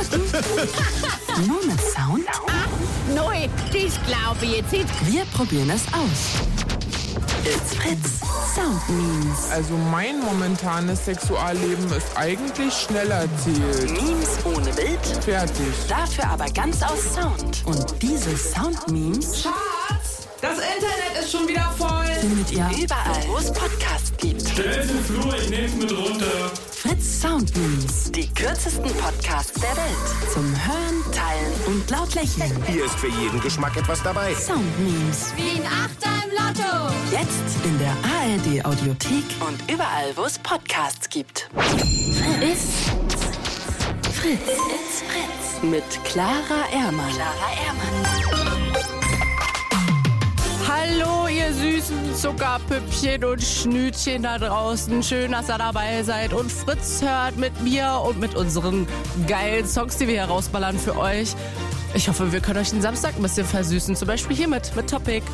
Weihnachten? Nur mit Sound? Neu, ich glaube jetzt nicht. Wir probieren es aus. It's Fritz Sound Memes. Also mein momentanes Sexualleben ist eigentlich schnell erzählt. Memes ohne Bild, Fertig. dafür aber ganz aus Sound. Und diese Sound-Memes Schatz, das Internet ist schon wieder voll. findet ihr überall, wo es Podcasts gibt. Stell's im Flur, ich nehm's mit runter. Fritz Sound Memes, die kürzesten Podcasts der Welt. Zum Hören, Teilen und laut lächeln. Hier ist für jeden Geschmack etwas dabei. Sound Memes. Wie ein Achter im Lotto. Jetzt in der ARD Audiothek und überall, wo es Podcasts gibt. Fritz. It's Fritz. Mit Clara Ehrmann. Hallo, ihr süßen Zuckerpüppchen und Schnütchen da draußen. Schön, dass ihr dabei seid und Fritz hört mit mir und mit unseren geilen Songs, die wir hier rausballern für euch. Ich hoffe, wir können euch den Samstag ein bisschen versüßen. Zum Beispiel hier mit Topic.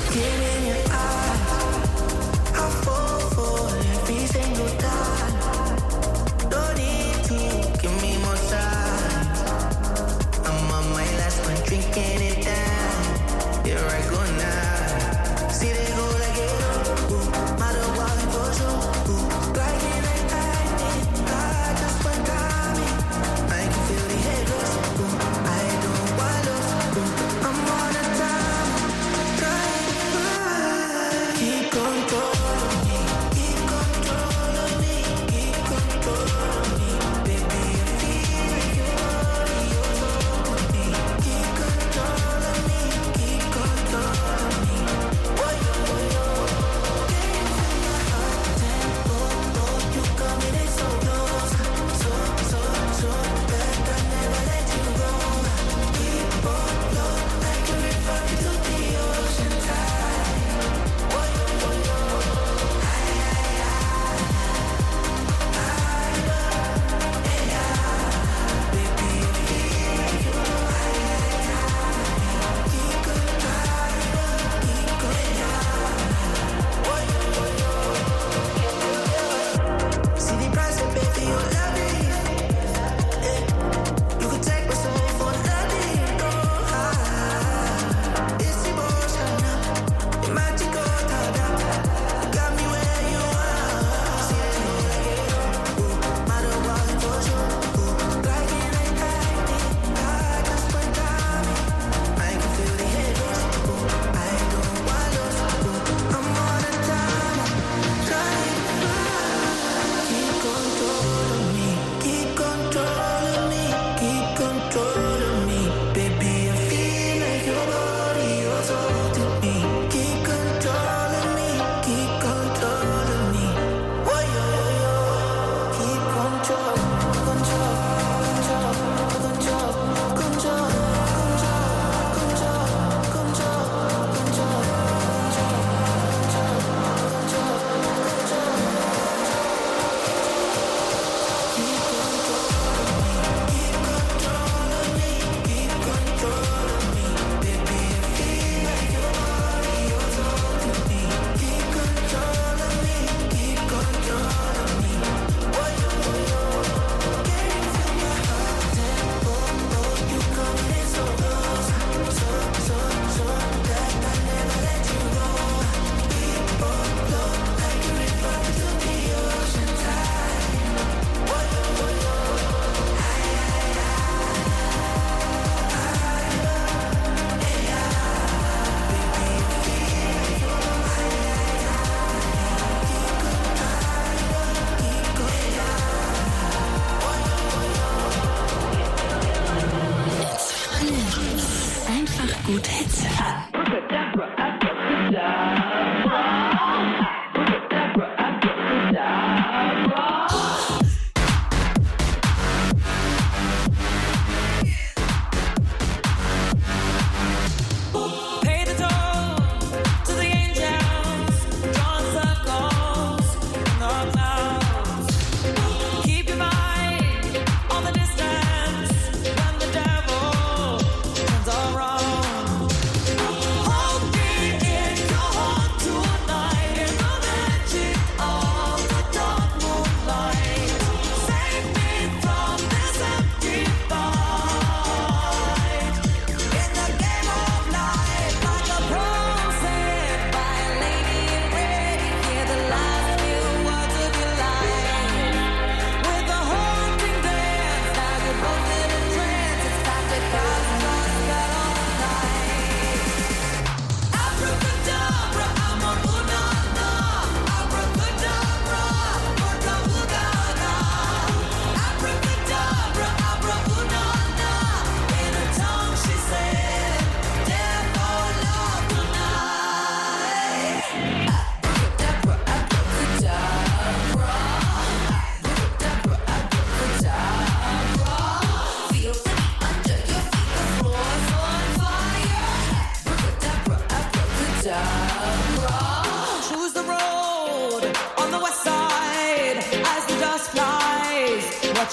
gut Hits hören.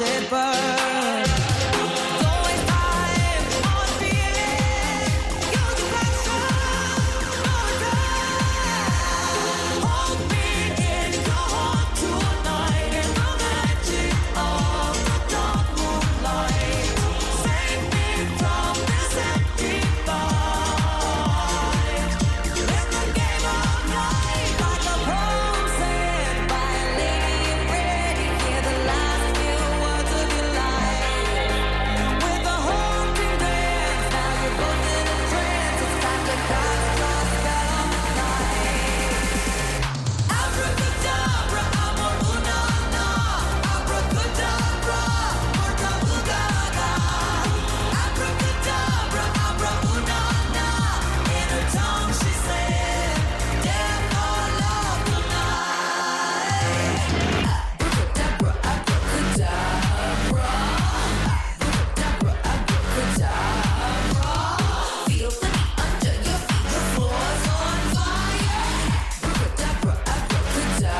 it burn. Don't waste time on feeling. Use the passion, know it's done. Hold me in your heart tonight in the magic of the dark moonlight. Save me from this empty fight. In the game of life, like a poem said by a lady in red, you hear the last few words of your life. With a haunting dance, now you're both in a trance. It's time to cast your spell on the night. Abracadabra, amor, una, na. Abracadabra, morta, gaga. Abracadabra, abra, una, na. In her tongue she said, death or love tonight. Abracadabra, abracadabra. Abracadabra, abracadabra. Feel the heat under your feet, the floor's on fire. Abracadabra, abracadabra.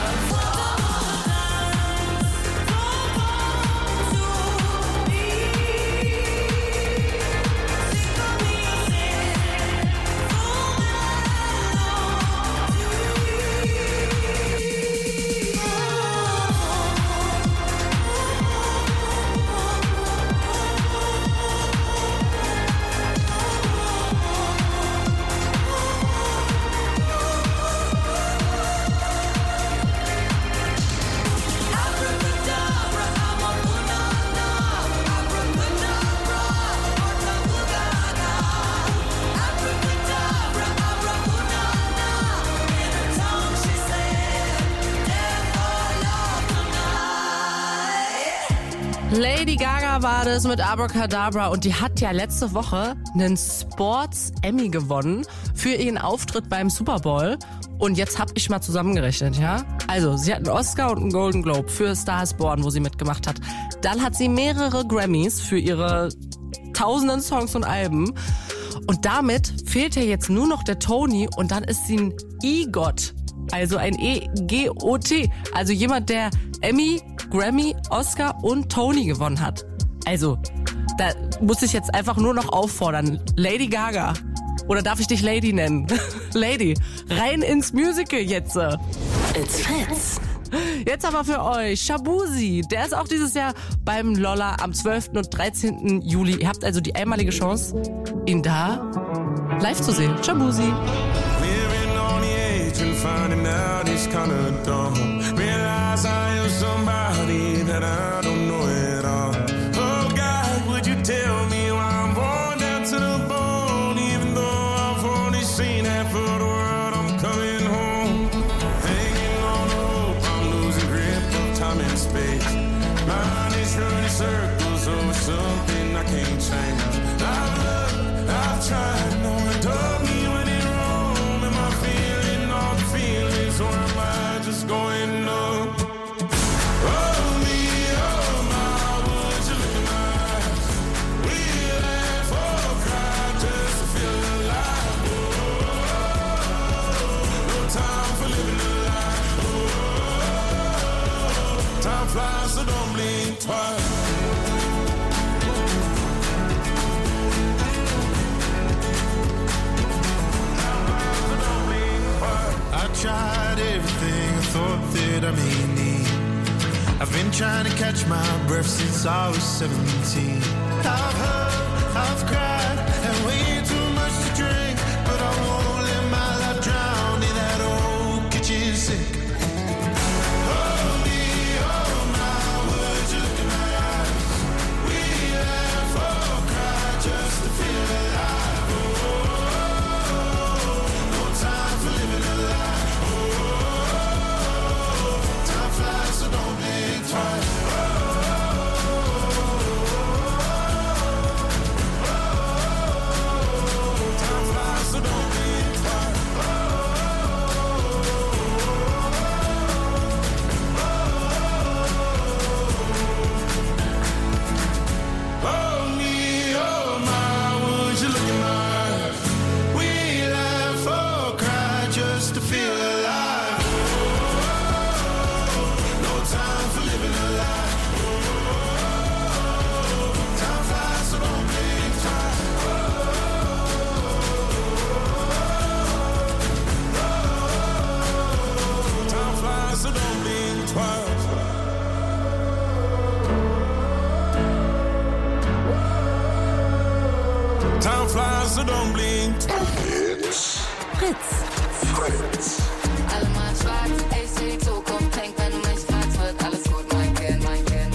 Abracadabra, amor, una, na. Abracadabra, morta, gaga. Abracadabra, abra, una, na. In her tongue she said, death or love tonight. Lady Gaga war das mit Abracadabra und die hat ja letzte Woche einen Sports Emmy gewonnen für ihren Auftritt beim Super Bowl. Und jetzt hab ich mal zusammengerechnet, ja? Also, sie hat einen Oscar und einen Golden Globe für Star is Born, wo sie mitgemacht hat. Dann hat sie mehrere Grammys für ihre tausenden Songs und Alben. Und damit fehlt ja jetzt nur noch der Tony und dann ist sie ein EGOT. Also ein EGOT. Also jemand, der Emmy, Grammy, Oscar und Tony gewonnen hat. Also, da muss ich jetzt einfach nur noch auffordern. Lady Gaga. Oder darf ich dich Lady nennen? Lady, rein ins Musical jetzt. It's Fritz. Jetzt aber für euch Shaboozey. Der ist auch dieses Jahr beim Lolla am 12. und 13. Juli. Ihr habt also die einmalige Chance, ihn da live zu sehen. Shaboozey. Living on the edge and finding out it's kinda dumb. Realize I am somebody that I don't know at all. Oh God, would you tell me why I'm born down to the bone? Even though I've only seen half of the world, I'm coming home. Hanging on the rope, I'm losing grip of time and space. Mind is running circles over something I can't change. I've looked, I've tried, no one told me when it wrong. Am I feeling all the feelings, or am I just going numb? Oh me, oh my, would you look in my eyes? We laugh or cry just to feel alive. Oh, no time for living a lie. Oh, time flies, so don't blink twice. I tried everything I thought that I may need. I've been trying to catch my breath since I was 17. I've heard, I've cried, and way too much to drink. But I won't let my life drown in that old kitchen sink. Oh me, oh my, would you look in my eyes? We laugh or cry just to feel alive. Oh, no time for living a lie. Time flies, so don't blink twice. Time flies, so don't blink. Fritz. Alle mal schwarz, ich seh die Zukunft pink, wenn du mich fragst, wird alles gut, mein Kind, mein Kind.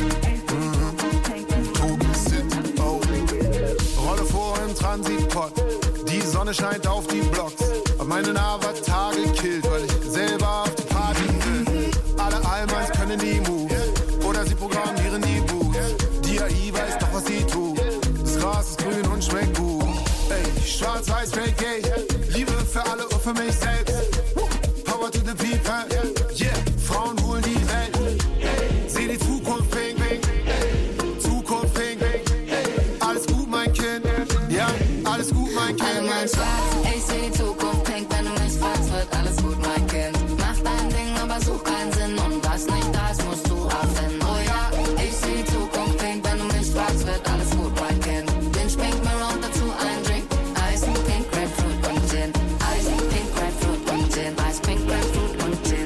Rolle vor im Transitpot, die Sonne scheint auf die Blocks. Hab meinen Avatar gekillt, weil ich selber auf die Party will. Alle Allmanns können die Moves, oder sie programmieren die Boots. Die AI weiß doch, was sie tut. Das Gras ist grün und schmeckt gut. Ey, schwarz-weiß, straight gay, Liebe für alle und für mich selbst. Power to the people, yeah, Frauen holen die Welt. Seh die Zukunft pink, Zukunft pink. Alles gut, mein Kind, ja, alles gut, mein Kind. Alle mal schwarz, ich seh die Zukunft pink, wenn du mich fragst, wird alles gut, mein Kind. Mach dein Ding, aber such keinen Sinn und was nicht da ist, musst du abfinden. Oh ja, ich seh die Zukunft pink, wenn du mich fragst, wird alles gut, mein Kind. Binge pink, Maroon, dazu ein Drink. Ice, pink, Grapefruit und Gin. Ice, pink, Grapefruit und Gin. Ice, pink, Grapefruit und Gin.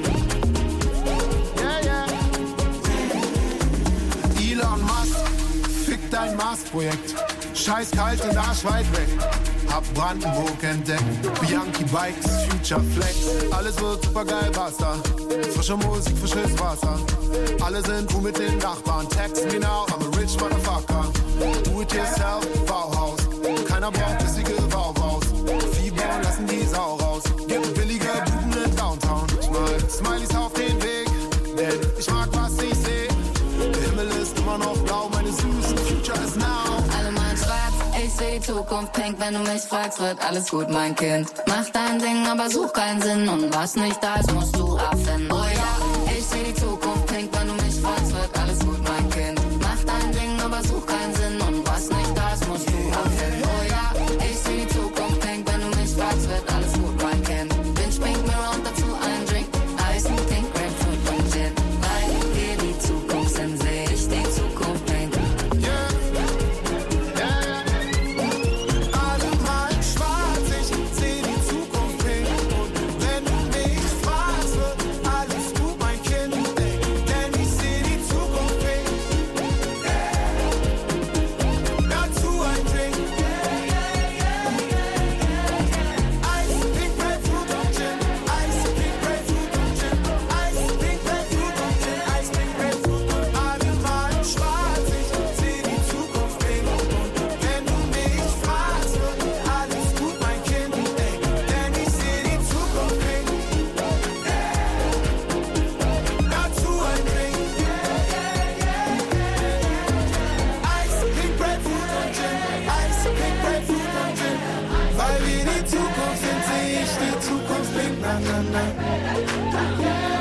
Elon Musk, fick dein Mars-Projekt. Scheiß kalt und arschweit weg. Hab Brandenburg entdeckt. Bianchi Bikes, Future Flex. Alles wird super geil, basta. Frische Musik, frisches Wasser. Alle sind cool mit den Nachbarn. Text me now, I'm a rich motherfucker. Do it yourself, Bauhaus. Keiner braucht bissige Bauhaus. Fieber lassen die Sau raus. Gibt billige Buden in Downtown. Ich mal Smileys auf den Weg, denn ich mag, was ich seh. Der Himmel ist immer noch blau, meine süßen Future is now. Alle mal schwarz, ich seh die Zukunft pink, wenn du mich fragst, wird alles gut, mein Kind. Mach dein Ding, aber such keinen Sinn und was nicht da ist, musst du abfinden. Oh ja, ich seh die Zukunft pink, wenn du mich fragst, wird alles gut, mein Kind. Mach dein Ding, aber such keinen Sinn und was nicht da ist, musst du abfinden. Oh ja, ich seh die Zukunft pink, wenn du mich fragst, wird alles gut, mein Kind. Binge pink, Maroon, dazu ein Drink. Ice, pink, Grapefruit und Gin. Weil wir die Zukunft sind, seh ich die Zukunft pink. Alle mal schwarz, ich seh die Zukunft pink. Und wenn du mich fragst, wird alles gut, mein Kind. Ey, denn ich seh die Zukunft pink. Dazu ein Drink. Ice, pink, Grapefruit und Gin. Ice, pink, Grapefruit und Gin. Ice, pink, Grapefruit und Gin. Ice, pink, Grapefruit und alle mal schwarz, ich seh die Zukunft pink. Und wenn du mich fragst, wird alles gut, mein Kind. Ey, denn ich seh die Zukunft pink. Dazu ein Drink. Ice, pink, Grapefruit und Gin. Ice, pink, Grapefruit und Gin. Weil wir die Zukunft sind, seh ich die Zukunft pink. Na, na, na.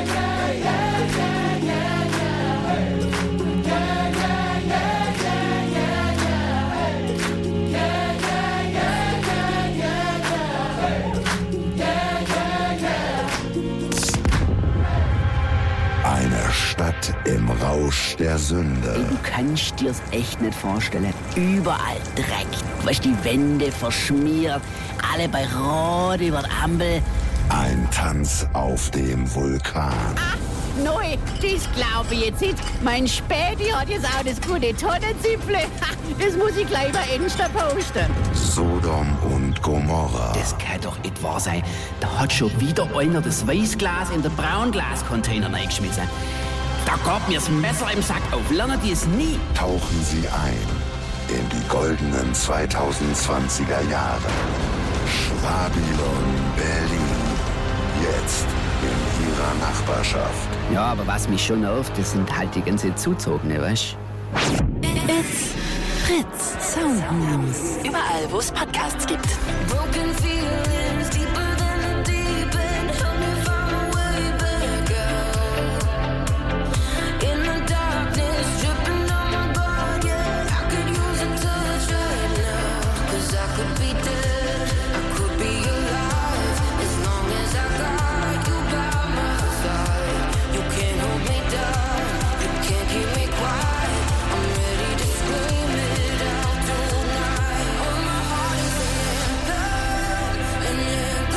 Eine Stadt im Rausch der Sünde. Du kannst dir's echt nicht vorstellen. Überall Dreck. Weißt, die Wände verschmiert. Alle bei Rot über die Ampel. Ein Tanz auf dem Vulkan. Neu, das glaube ich jetzt nicht. Mein Späti hat jetzt auch das gute Tonnenzipfle. Das muss ich gleich bei Insta posten. Sodom und Gomorra. Das kann doch nicht wahr sein. Da hat schon wieder einer das Weißglas in den Braunglascontainer reingeschmissen. Da gab mir das Messer im Sack auf. Lernen die es nie. Tauchen Sie ein in die goldenen 2020er Jahre. Schwabylon Berlin. Jetzt in Ihrer Nachbarschaft. Ja, aber was mich schon nervt, das sind halt die ganze Zuzogene, weißt du? It's Fritz Sound News. Überall, wo es Podcasts gibt. Broken feelings deeper than the deep end. Help me find my way back out. In the darkness, dripping on my body. I could use a touch right now. 'Cause I could be dead, I could be alive. As long as I got you by my side. You can't hold me down, you can't keep me quiet. I'm ready to scream it out tonight. Oh, my heart is an anthem, an anthem.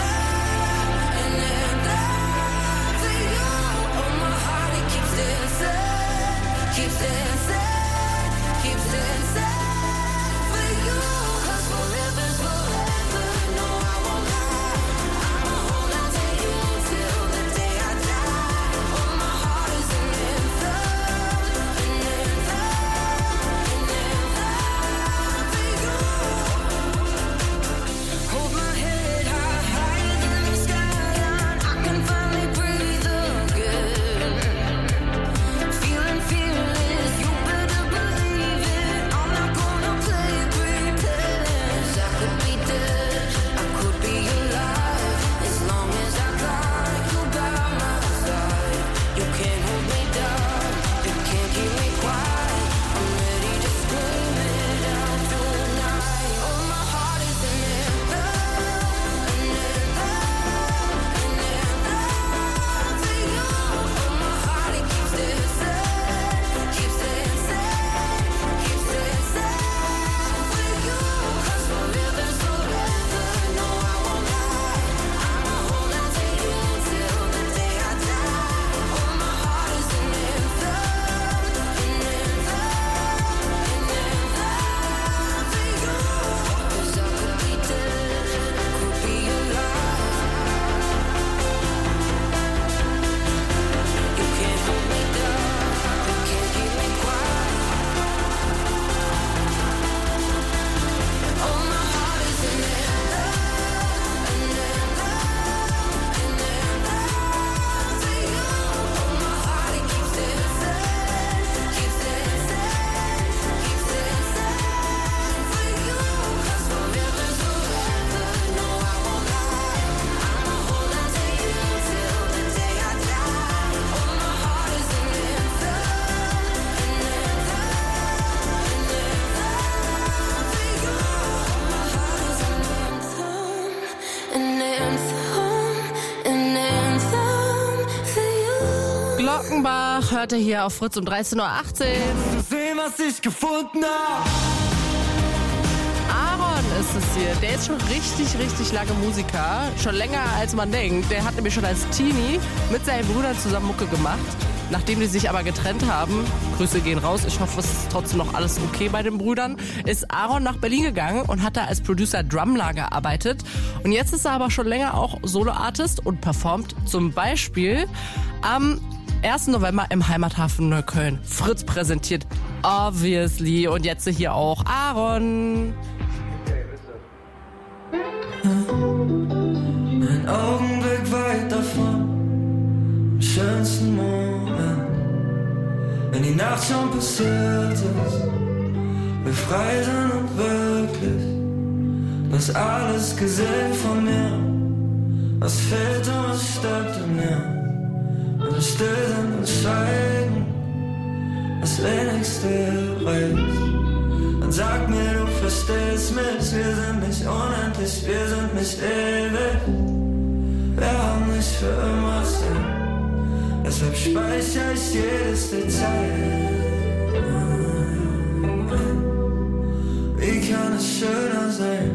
Ach, hört ihr hier auf Fritz um 13.18 Uhr. Sehen, was ich gefunden hab. Aaron ist es hier. Der ist schon richtig lange Musiker. Schon länger als man denkt. Der hat nämlich schon als Teenie mit seinen Brüdern zusammen Mucke gemacht. Nachdem die sich aber getrennt haben, Grüße gehen raus, ich hoffe, es ist trotzdem noch alles okay bei den Brüdern, ist Aaron nach Berlin gegangen und hat da als Producer Drummer gearbeitet. Und jetzt ist er aber schon länger auch Solo-Artist und performt zum Beispiel am 1. November im Heimathafen Neukölln. Fritz präsentiert Obviously und jetzt hier auch Aaron. Ein Augenblick weit davon, im schönsten Moment, wenn die Nacht schon passiert ist, wir frei sind und wirklich, du hast alles gesehen von mir, was fehlt und was stirbt in mir, wenn wir still sind und schweigen, das wenigste reicht. Dann sag mir, du verstehst mich, wir sind nicht unendlich, wir sind nicht ewig. Wir haben nicht für immer Sinn, deshalb speichere ich jedes Detail. Wie kann es schöner sein?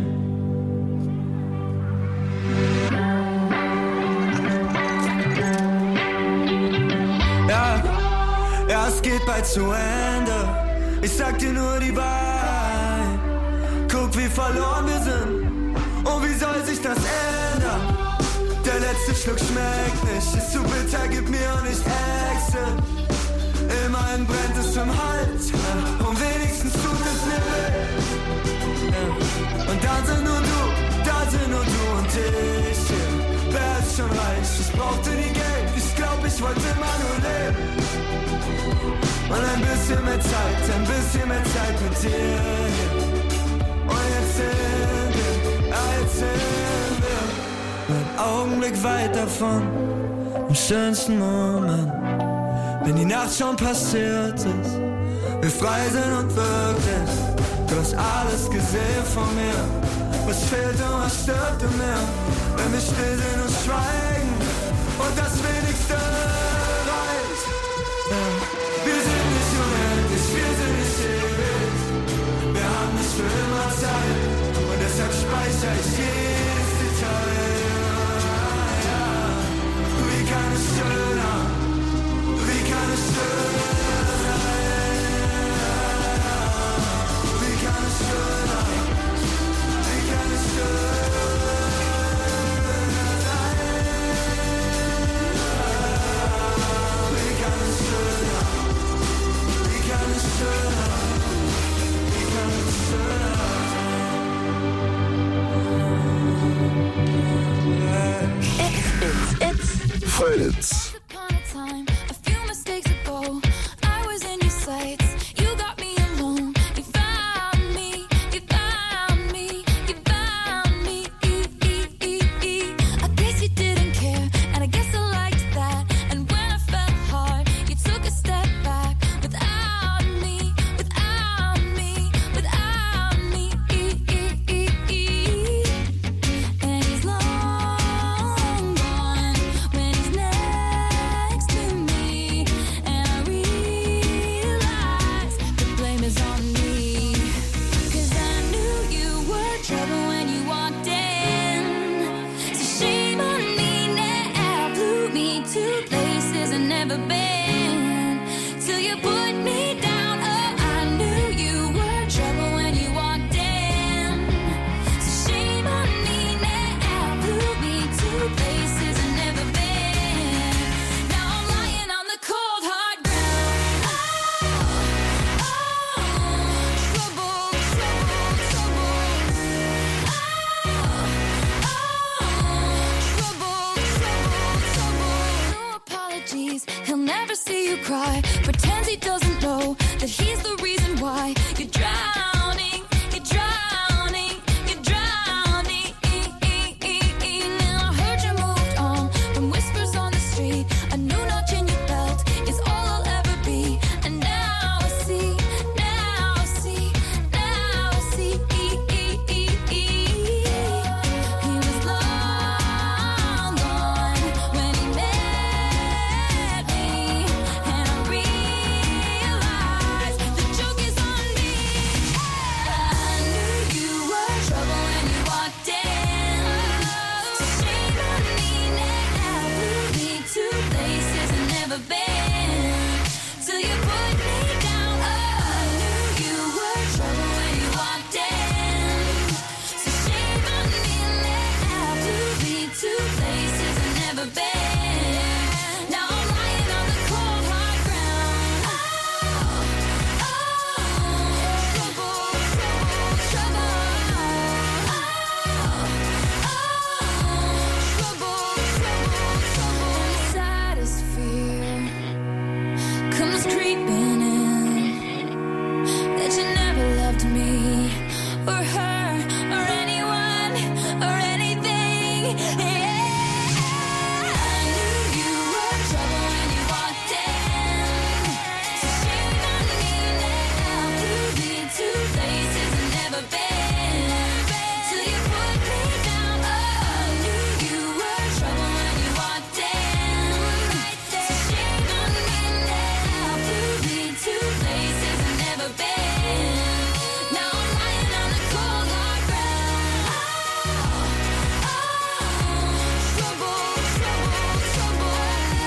Ja, es geht bald zu Ende. Ich sag dir nur die Wahrheit. Guck, wie verloren wir sind. Und wie soll sich das ändern? Der letzte Schluck schmeckt nicht. Ist zu bitter, gib mir und ich exit. Immerhin brennt es im Hals. Und wenigstens tut es mir weh. Und da sind nur du und ich hier. Wer ist schon reich? Ich brauchte nie Geld. Ich glaub, ich wollte immer nur leben. Und ein bisschen mehr Zeit mit dir. Und jetzt sind wir einen Augenblick weit davon, im schönsten Moment, wenn die Nacht schon passiert ist, wir frei sind und wirklich, du hast alles gesehen von mir, was fehlt und was stirbt in mir, wenn wir still sind und schweigen, und das wenigste reicht. Wir sind nicht unendlich, wir sind nicht ewig. Wir haben nicht für immer Zeit und deshalb speichere ich jedes Detail. Wie kann es schöner, wie kann es schöner sein? Wie kann es schöner, wie kann es schöner sein? Wie kann es schöner? or her or anyone or anything. Yeah, I knew you were trouble when you walked in. So shame on me now. We've been to places I've never been. Till you put me down. Oh, I knew you were trouble when you walked in. So shame on me now. We've been to places I've never been. Now I'm lying on the cold hard ground. Oh, trouble, trouble, trouble.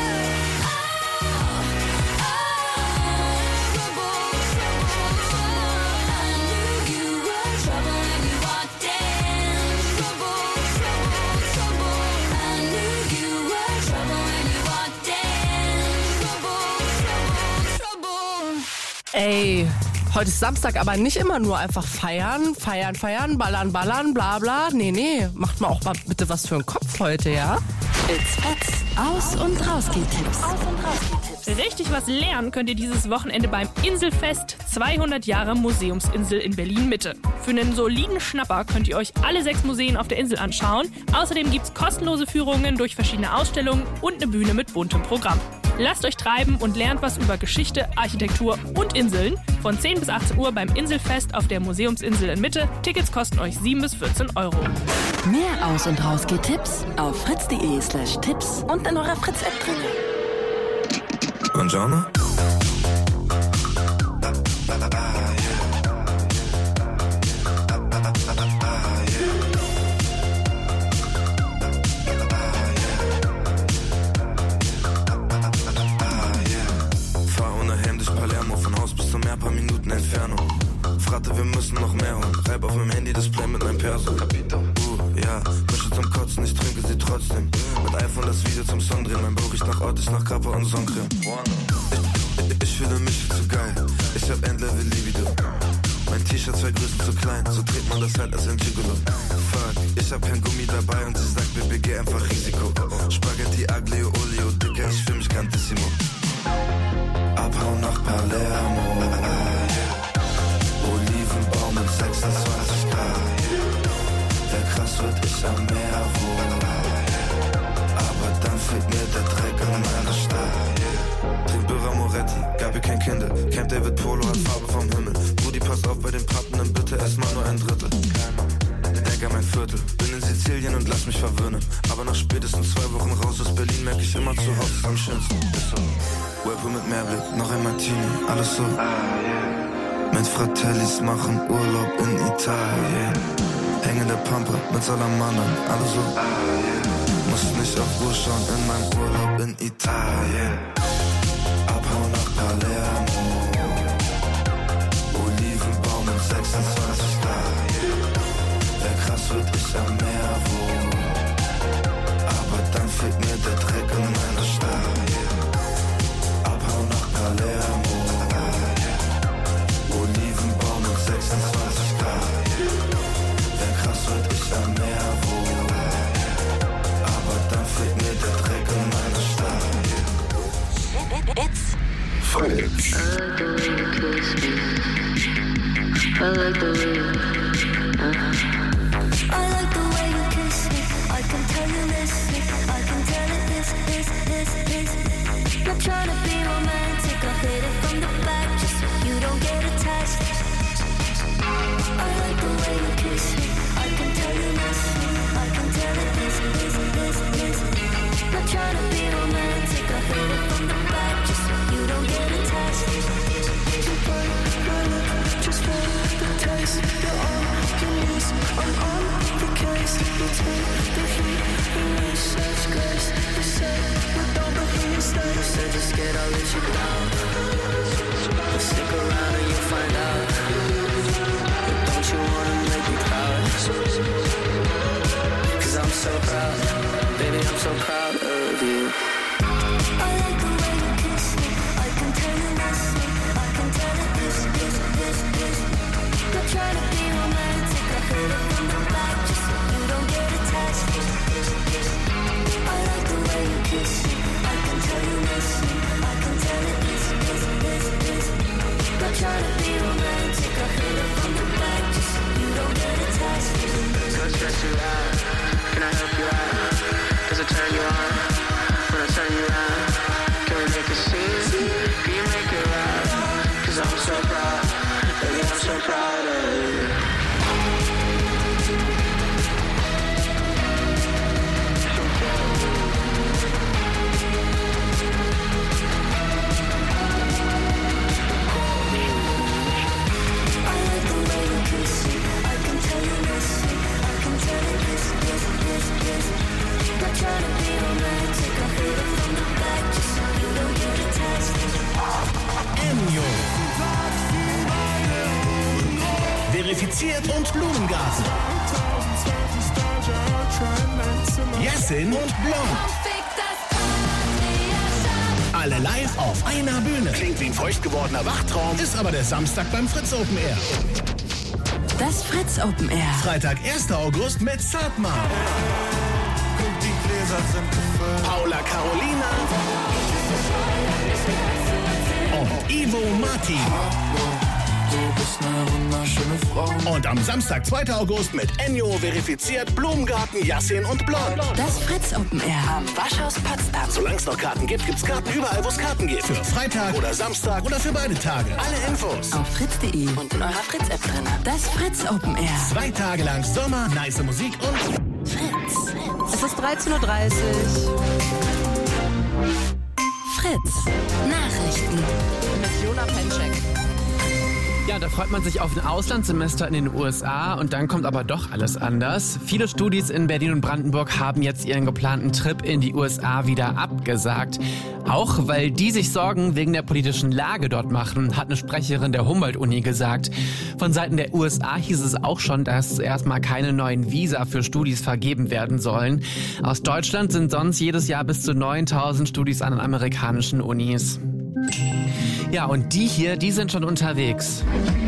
Trouble, trouble. I knew you were trouble when you walked in. Trouble, trouble, trouble. I knew you were trouble when you walked in. Trouble, trouble, trouble. Ey, heute ist Samstag, aber nicht immer nur einfach feiern, feiern, feiern, ballern, ballern, bla bla. Nee, macht mal auch mal bitte was für den Kopf heute, ja? It's Fetz. Aus- und Rausgeh-Tipps. Richtig was lernen könnt ihr dieses Wochenende beim Inselfest 200 Jahre Museumsinsel in Berlin-Mitte. Für einen soliden Schnapper könnt ihr euch alle 6 Museen auf der Insel anschauen. Außerdem gibt's kostenlose Führungen durch verschiedene Ausstellungen und eine Bühne mit buntem Programm. Lasst euch treiben und lernt was über Geschichte, Architektur und Inseln. Von 10 bis 18 Uhr beim Inselfest auf der Museumsinsel in Mitte. Tickets kosten euch 7 bis 14 Euro. Mehr Aus- und Rausgeh-Tipps auf fritz.de/Tipps und in eurer Fritz-App drin. Buongiorno. Fahr ohne Helm durch Palermo, von Haus bis zum Meer, paar Minuten Entfernung. Fragte, wir müssen noch mehr holen. Reib auf meinem Handy-Display mit meinem Perso. Ja, Mische zum Kotzen, ich trinke sie trotzdem. Mit iPhone das Video zum Song drehen. Mein Bauch riecht nach Ort, ich nach Kappa und Sonnencreme. Ich fühle mich viel zu geil. Ich hab Endlevel Libido. Mein T-Shirt 2 Größen zu klein. So trägt man das halt als ein Gigolo. Fuck, ich hab kein Gummi dabei und sie sagt, Baby, geh einfach Risiko. Spaghetti, Aglio, Olio, Dicker, ich fühl mich grandissimo. Abhauen nach Palermo. Olivenbaum und 26 Grad. Wer krass wird, ich am Meer wohl. Aber dann fehlt mir der Dreck an meiner Stadt. Trink Birra Moretti, Gabi kein Kinder. Camp David Polo hat Farbe vom Himmel. Rudi, pass auf bei den Pappen, bitte erstmal nur ein Drittel. Denk an mein Viertel, bin in Sizilien und lass mich verwöhnen. Aber nach spätestens 2 Wochen raus aus Berlin merk ich immer, zu Hause ist am schönsten. Whirlpool mit Meerblick, noch ein Martini, alles so. Mit Fratellis machen Urlaub in Italien. Hängende Pampa mit Salamandern, alles so. Muss nicht auf Uhr schauen in meinem Urlaub in Italien. Abhauen nach Palermo. Olivenbaum und 26 Grad. Wer krass wird, ich am Meer wohl. Aber dann fehlt mir der Dreck in meiner Stadt. Abhauen nach Palermo. Olivenbaum und 26 Grad. Wer krass wird, ich am Meer wohl. Aber dann fehlt mir der Dreck in meiner Stadt. It's Fritz. I like the way you kiss me. I can tell you this. I can tell it this. Not trying to be romantic. I hit it from the back just so you don't get attached. I like the way you kiss me. I can tell you this. I can tell it this. Not trying to be romantic. I hit it from the back just so you don't get attached. You burn my lip just for the taste. You're on your knees. I'm on the case. You take the heat. You need such grace. You say we're done, but here stay. You said you're scared I'll let you down. But stick around and you'll find out. But don't you wanna make me proud? 'Cause I'm so proud. Baby, I'm so proud of you. I like the way you kiss me. I can tell you this. I can tell it this. Not trying to be romantic. I hit it from the back just so you don't get attached. I like the way you kiss me. I can tell you this. I can tell it this. Not trying to be romantic. I Blumengarten. Jessin und Blond. Alle live auf einer Bühne. Klingt wie ein feucht gewordener Wachtraum, ist aber der Samstag beim Fritz Open Air. Das Fritz Open Air. Freitag, 1. August mit Satma. Die Gläser sind gefüllt. Paula Carolina. Und Ivo Martin. Du bist eine wunderschöne Frau. Und am Samstag, 2. August mit Ennio verifiziert Blumengarten, Jessin und Blond. Das Fritz Open Air am Waschhaus Potsdam. Solange es noch Karten gibt, gibt's Karten überall, wo es Karten gibt. Für Freitag oder Samstag oder für beide Tage. Alle Infos Auf fritz.de und in eurer Fritz-App drin. Das Fritz Open Air. 2 Tage lang Sommer, nice Musik und Fritz. Es ist 13.30 Uhr. Fritz. Nachrichten. Mit Jona Penczek. Ja, da freut man sich auf ein Auslandssemester in den USA und dann kommt aber doch alles anders. Viele Studis in Berlin und Brandenburg haben jetzt ihren geplanten Trip in die USA wieder abgesagt. Auch weil die sich Sorgen wegen der politischen Lage dort machen, hat eine Sprecherin der Humboldt-Uni gesagt. Von Seiten der USA hieß es auch schon, dass erstmal keine neuen Visa für Studis vergeben werden sollen. Aus Deutschland sind sonst jedes Jahr bis zu 9.000 Studis an amerikanischen Unis. Ja, und die hier, die sind schon unterwegs.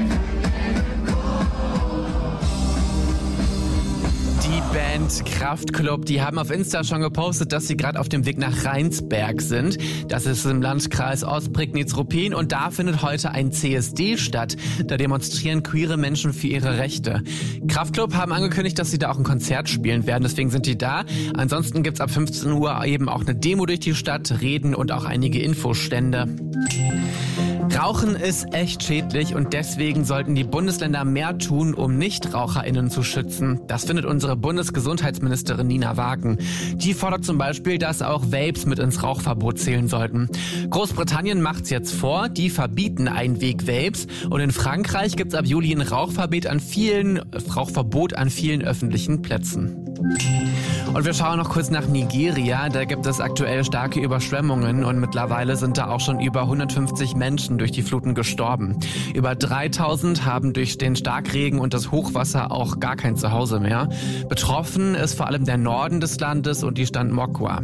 Die Band Kraftklub, die haben auf Insta schon gepostet, dass sie gerade auf dem Weg nach Rheinsberg sind. Das ist im Landkreis Ostprignitz-Ruppin und da findet heute ein CSD statt. Da demonstrieren queere Menschen für ihre Rechte. Kraftklub haben angekündigt, dass sie da auch ein Konzert spielen werden, deswegen sind die da. Ansonsten gibt's ab 15 Uhr eben auch eine Demo durch die Stadt, Reden und auch einige Infostände. Rauchen ist echt schädlich und deswegen sollten die Bundesländer mehr tun, um NichtraucherInnen zu schützen. Das findet unsere Bundesgesundheitsministerin Nina Wagen. Die fordert zum Beispiel, dass auch Vapes mit ins Rauchverbot zählen sollten. Großbritannien macht's jetzt vor, die verbieten Einweg-Vapes und in Frankreich gibt's ab Juli ein Rauchverbot an vielen öffentlichen Plätzen. Und wir schauen noch kurz nach Nigeria. Da gibt es aktuell starke Überschwemmungen und mittlerweile sind da auch schon über 150 Menschen durch die Fluten gestorben. Über 3000 haben durch den Starkregen und das Hochwasser auch gar kein Zuhause mehr. Betroffen ist vor allem der Norden des Landes und die Stadt Mokwa.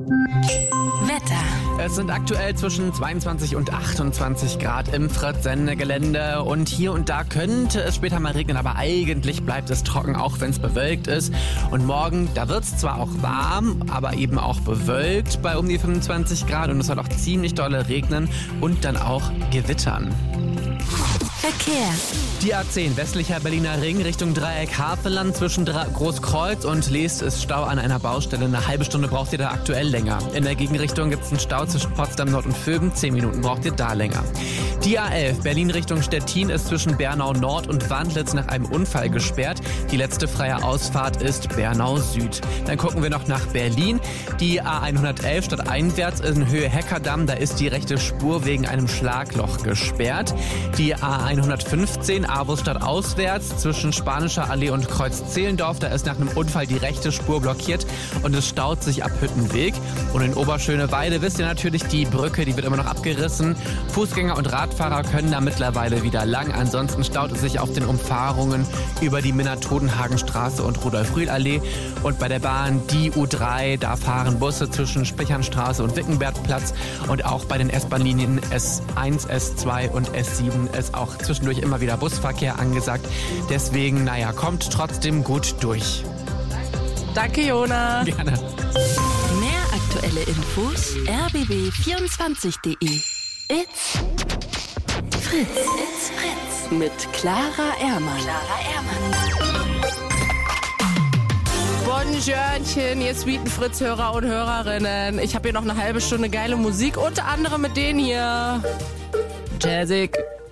Wetter. Es sind aktuell zwischen 22 und 28 Grad im Fritz-Sendegelände und hier und da könnte es später mal regnen, aber eigentlich bleibt es trocken, auch wenn es bewölkt ist. Und morgen, da wird es zwar auch warm, aber eben auch bewölkt bei um die 25 Grad und es soll auch ziemlich dolle regnen und dann auch gewittern. Verkehr. Die A10 westlicher Berliner Ring Richtung Dreieck Havelland zwischen Großkreuz und Leest ist Stau an einer Baustelle. Eine halbe Stunde braucht ihr da aktuell länger. In der Gegenrichtung gibt es einen Stau zwischen Potsdam Nord und Vöben. 10 Minuten braucht ihr da länger. Die A11 Berlin Richtung Stettin ist zwischen Bernau Nord und Wandlitz nach einem Unfall gesperrt. Die letzte freie Ausfahrt ist Bernau Süd. Dann gucken wir noch nach Berlin. Die A111 stadteinwärts in Höhe Heckerdamm. Da ist die rechte Spur wegen einem Schlagloch gesperrt. Die A115 Avus stadtauswärts zwischen Spanischer Allee und Kreuz Zehlendorf. Da ist nach einem Unfall die rechte Spur blockiert und es staut sich ab Hüttenweg. Und in Oberschöneweide wisst ihr natürlich, die Brücke, die wird immer noch abgerissen. Fußgänger und Radfahrer können da mittlerweile wieder lang. Ansonsten staut es sich auf den Umfahrungen über die Minna-Todenhagen-Straße und Rudolf-Rühl-Allee. Und bei der Bahn die U3, da fahren Busse zwischen Spichernstraße und Wickenbergplatz. Und auch bei den S-Bahn-Linien S1, S2 und S7 ist auch zwischendurch immer wieder Busverkehr angesagt. Deswegen, naja, kommt trotzdem gut durch. Danke, Jona. Gerne. Mehr aktuelle Infos rbb24.de. It's Fritz. It's Fritz. Mit Clara Ehrmann. Bonjourchen, ihr sweeten Fritz-Hörer und Hörerinnen. Ich habe hier noch eine halbe Stunde geile Musik, unter anderem mit denen hier. Jazzig.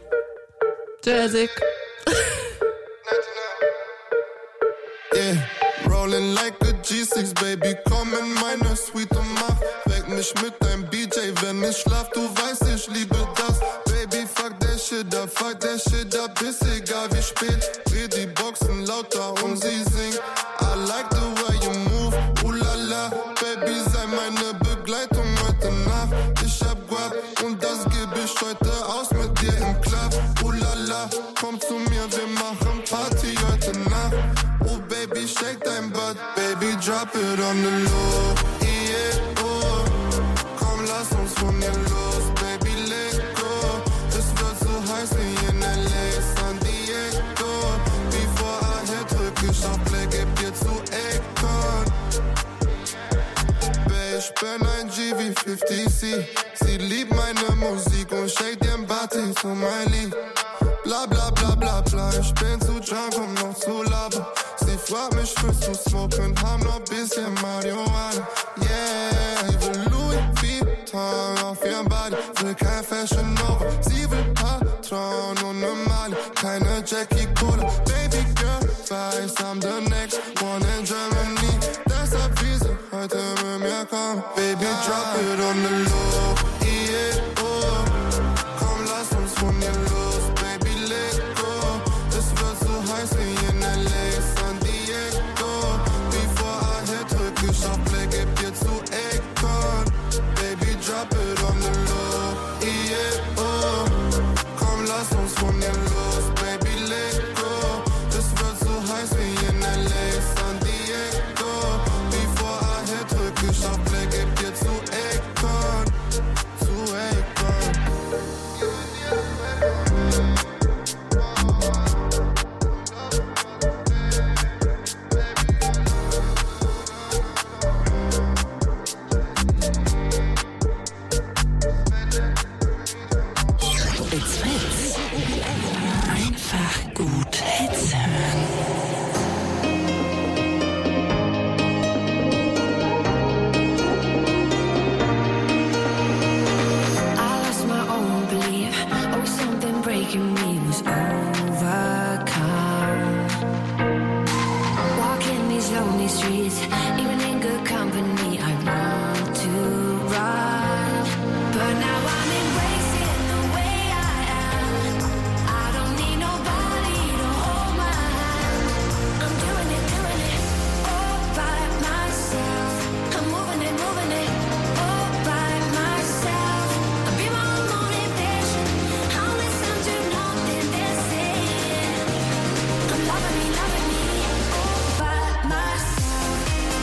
Yeah, rolling like a G6, baby, komm in meine Suite und mach weck mich mit deinem BJ, wenn ich schlaf, du weißt, ich liebe das. Baby, fuck that shit up, ist egal wie spät. Dreh die Boxen lauter und sie singt. I like the way you move, ulala. Baby, sei meine Begleitung heute Nacht. Ich hab Guap und das geb ich heute aus mit dir im Club. Ulala, komm zu mir, wir machen Party heute Nacht. shake dein Butt, baby, drop it on the low. Yeah, oh, komm, lass uns von hier los, baby, let go. Es wird so heiß wie in LA, San Diego. Before I hit, drück ich auf Play, geb dir zu Akon. Babe, ich bin ein G wie 50C. Sie liebt meine Musik und shake den Body zu mein Lied. Bla bla bla bla bla, ich bin zu drunk, um noch zu labern. Sie fragt mich, willst du smoken, haben noch bisschen Marihuana. Yeah, ich will Louis Vuitton auf ihrem Body, will kein Fashion Nova. Sie will Patron und ne Mali, keine Jackie Cola. Baby girl, weiß, I'm the next one in Germany. Deshalb will sie heute mit mir kommen. Baby, drop it on the low. Yeah, oh, komm, lass uns von hier los, baby, let go. Es wird so heiß wie in LA, San Diego. Before I hit, drück ich auf Play, geb dir zu Akon. Baby, drop it on the low. Yeah, oh, komm, lass uns von hier los, baby, let go. Es wird so heiß wie in LA, San Diego. Before I hit, drück ich auf Play, geb dir zu Akon. Zu Akon. It's Fritz. Einfach gut Hits hören. I lost my own belief. Oh, something breaking me was overcome. Walking these lonely streets, even in good company, I want to run. But now I'm embracing the way I am. I don't need nobody to hold my hand. I'm doing it all by myself. I'm moving it all by myself. I'll be my own motivation. I'll listen to nothing they're saying. I'm loving me all by myself.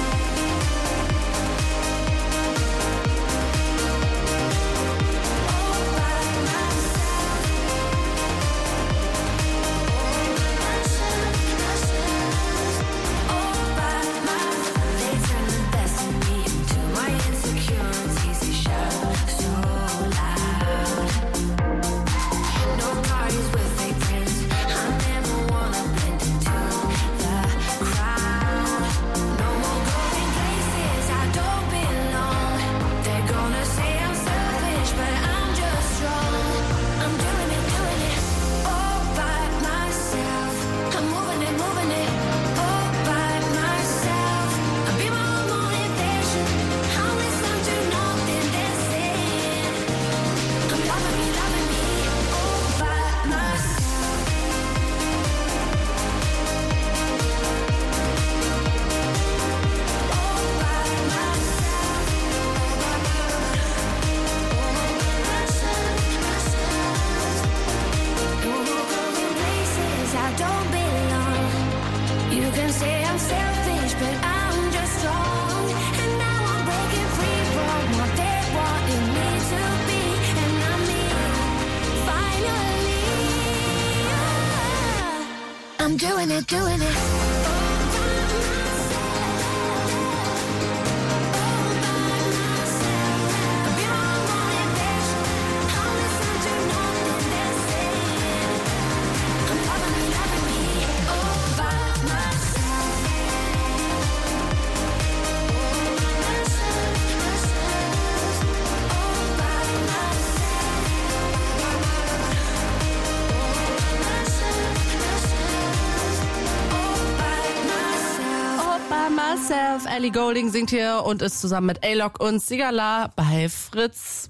They turn the best in me into my insecurities. They shout so loud. No parties with fake friends. I never wanna blend into the crowd. No more going places I don't belong. They're gonna say I'm selfish, but I'm just strong. I'm doing it all by myself. I'm moving it all by myself. I'll be my own motivation. I'll listen to nothing they're saying. I'm loving me all by myself. All by myself. No more going places I don't belong. You can say I'm selfish, but I'm just strong. And now I'm breaking free from what they wanted me to be. And I'm me, finally. I'm doing it. Myself. Ellie Goulding singt hier und ist zusammen mit A-Lock und Sigala bei Fritz.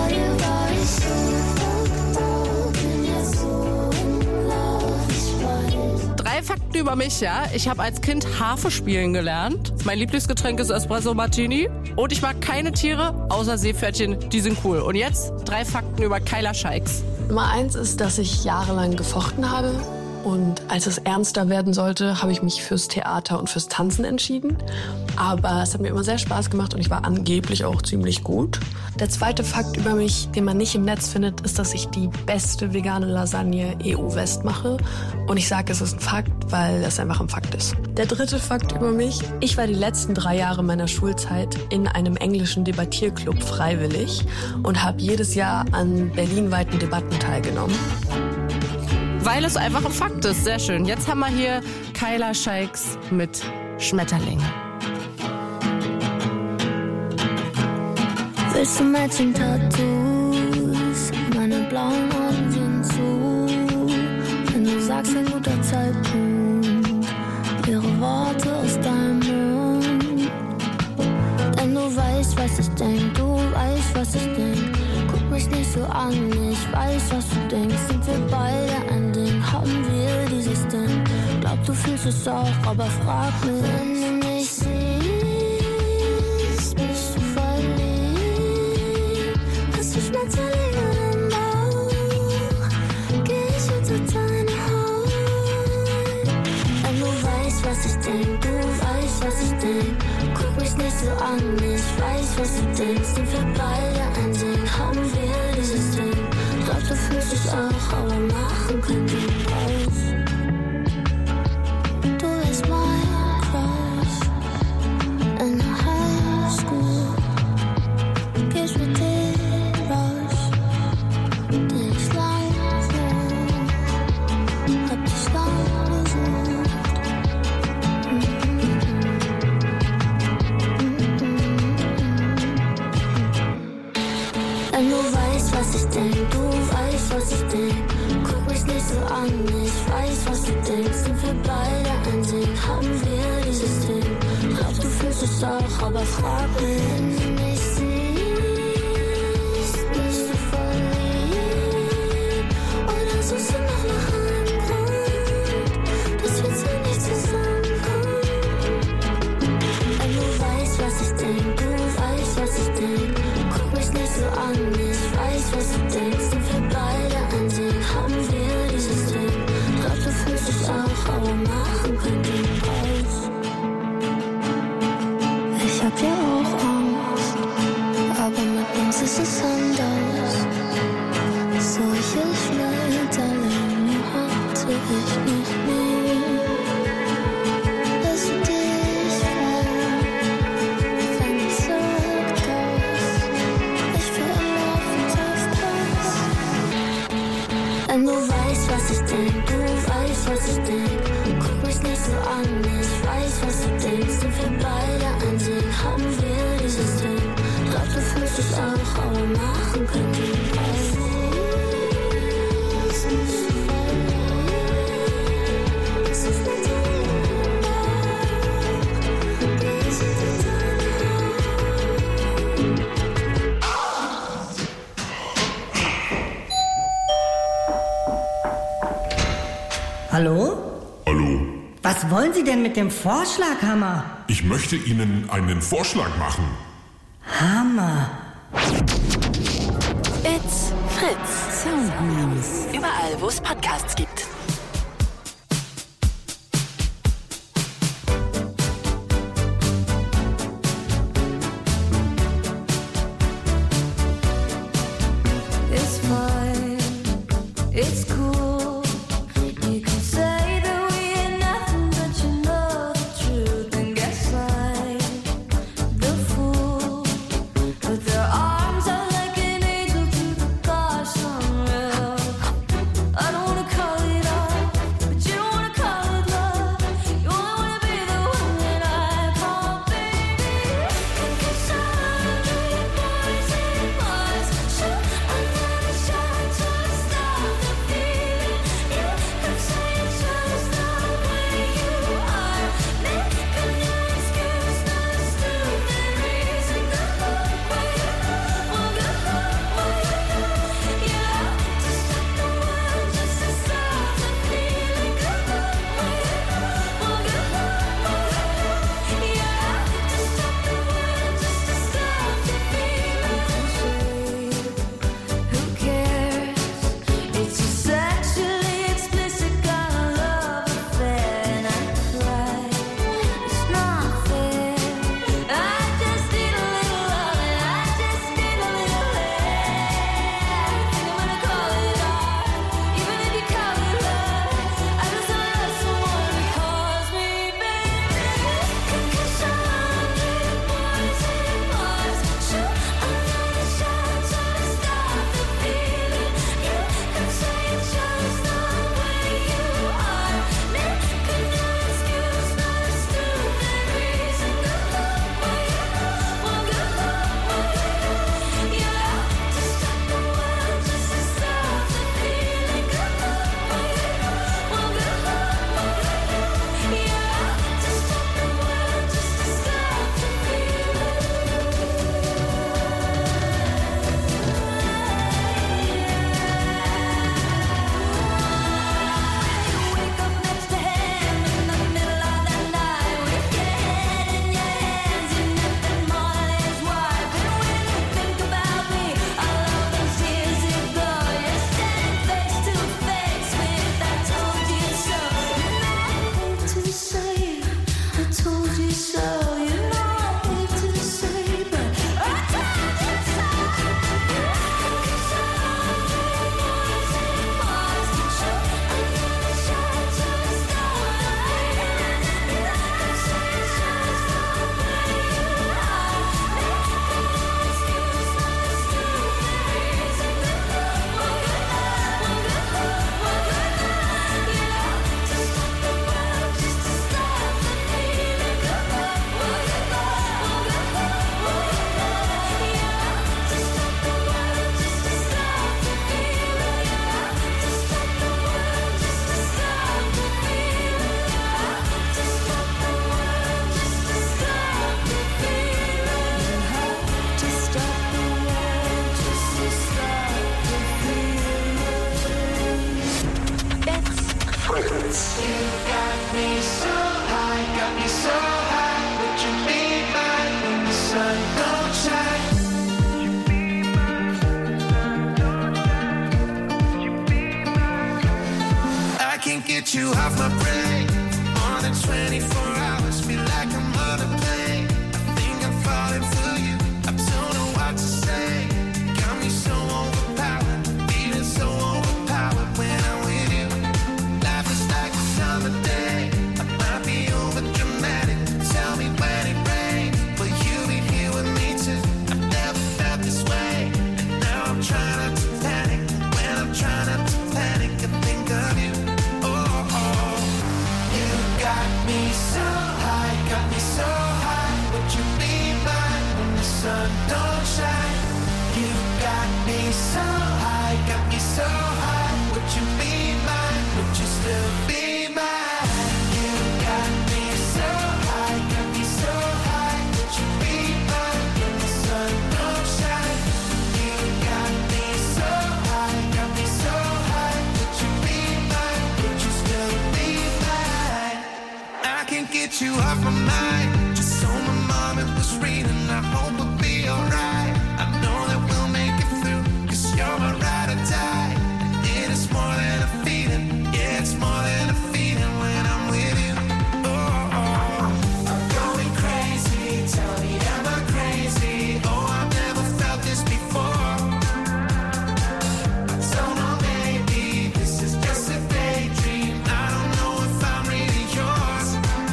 3 Fakten über mich, ja. Ich habe als Kind Harfe spielen gelernt. Mein Lieblingsgetränk ist Espresso Martini. Und ich mag keine Tiere, außer Seepferdchen, die sind cool. Und jetzt 3 Fakten über Kyla Scheiks. Nummer 1 ist, dass ich jahrelang gefochten habe. Und als es ernster werden sollte, habe ich mich fürs Theater und fürs Tanzen entschieden. Aber es hat mir immer sehr Spaß gemacht und ich war angeblich auch ziemlich gut. Der zweite Fakt über mich, den man nicht im Netz findet, ist, dass ich die beste vegane Lasagne EU-West mache. Und ich sage, es ist ein Fakt, weil es einfach ein Fakt ist. Der dritte Fakt über mich, ich war die letzten 3 Jahre meiner Schulzeit in einem englischen Debattierclub freiwillig und habe jedes Jahr an berlinweiten Debatten teilgenommen. Weil es einfach ein Fakt ist. Sehr schön. Jetzt haben wir hier Kyla Scheiks mit Schmetterling. Willst du Matching-Tattoos? Meine blauen Augen sind zu. Wenn du sagst, ein guter Zeitpunkt, ihre Worte aus deinem Mund. Denn du weißt, was ich denk, du weißt, was ich denk. Guck mich nicht so an, ich weiß, was du denkst. Sind wir beide ein Ding, haben wir dieses Ding? Glaub, du fühlst es auch, aber frag mich, wenn du mich siehst, bist du verliebt? Hast du Schmetterlinge im Bauch? Geh ich unter deine Haut? Wenn du weißt, was ich denk, du weißt, was ich denk. Guck mich nicht so an, ich weiß, was du denkst. Sind wir beide ein Ding, haben wir dieses Ding? Glaub, du fühlst es auch, aber machen können wir raus. Du bist mein Crush in der High School. Geh ich mit dir raus, den ich lang such. Hab dich lang gesucht. Wenn du weißt, was ich denk, du weißt, was ich denk. Guck mich nicht so an, ich weiß, was du denkst. Sind wir beide ein Ding, haben wir dieses Ding? Glaub, du fühlst es auch, aber frag mich, wenn du mich siehst, bist du verliebt? Oder suchst du noch nach einem Grund, dass wir zu nicht zusammenkommen? Wenn du weißt, was ich denk, du weißt, was ich denk. Guck mich nicht so an, ich weiß, was du denkst. Sind wir beide ein Ding, haben wir dieses Ding? Glaub, du fühlst es auch, aber machen können wir raus. Ich hab ja auch Angst, aber mit uns ist es anders. Solche Schmetterlinge hatte ich noch nie. Dass du dich wenn ich sag das, ich will laufend auf Pass. Wenn du weißt, was ich denk, du weißt, was ich denk. Guck mich nicht so an, ich weiß, was du denkst. Sind wir beide ein Ding, haben wir dieses Ding? Glaub, du fühlst es auch, aber machen können wir raus. Bist du verliebt? Bist du verliebt? Geh ich unter deine Hallo? Hallo, Was wollen Sie denn mit dem Vorschlaghammer? ich möchte Ihnen einen Vorschlag machen. Hammer. It's Fritz. Sound News. Überall, wo es Podcasts gibt. It's fine, it's cool. You can say that we ain't nothing, but you know the truth. And guess I'm the fool. With their arms out like an angel to the gods unreal. I don't wanna call you sun don't shine. You got me so high, got me so high. Would you be mine? Would you still be mine? You got me so high, got me so high. Would you be mine when the sun don't shine? You got me so high, got me so high. Would you be mine? Would you still be mine? I can't get you off my mind. Just so my mom was reading. I hope we'll be alright. I know that we'll make it through. 'Cause you're my ride or die. It is more than a feeling. Yeah, it's more than a feeling when I'm with you. Oh, oh. I'm going crazy. Tell me, am I crazy? Oh, I've never felt this before. I don't know, maybe this is just a daydream. I don't know if I'm really yours.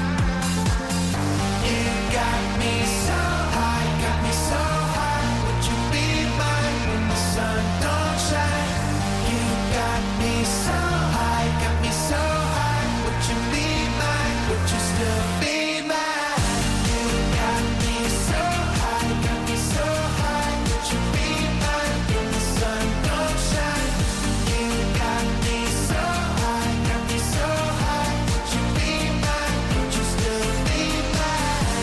You got me so high, got me so high. Would you be mine when the sun don't shine? You got me so high, got me so high. Would you be mine? Would you still be mine? You got me so high, got me so high. Would you be mine when the sun don't shine? You got me so high, got me so high. Would you be mine? Would you still be mine?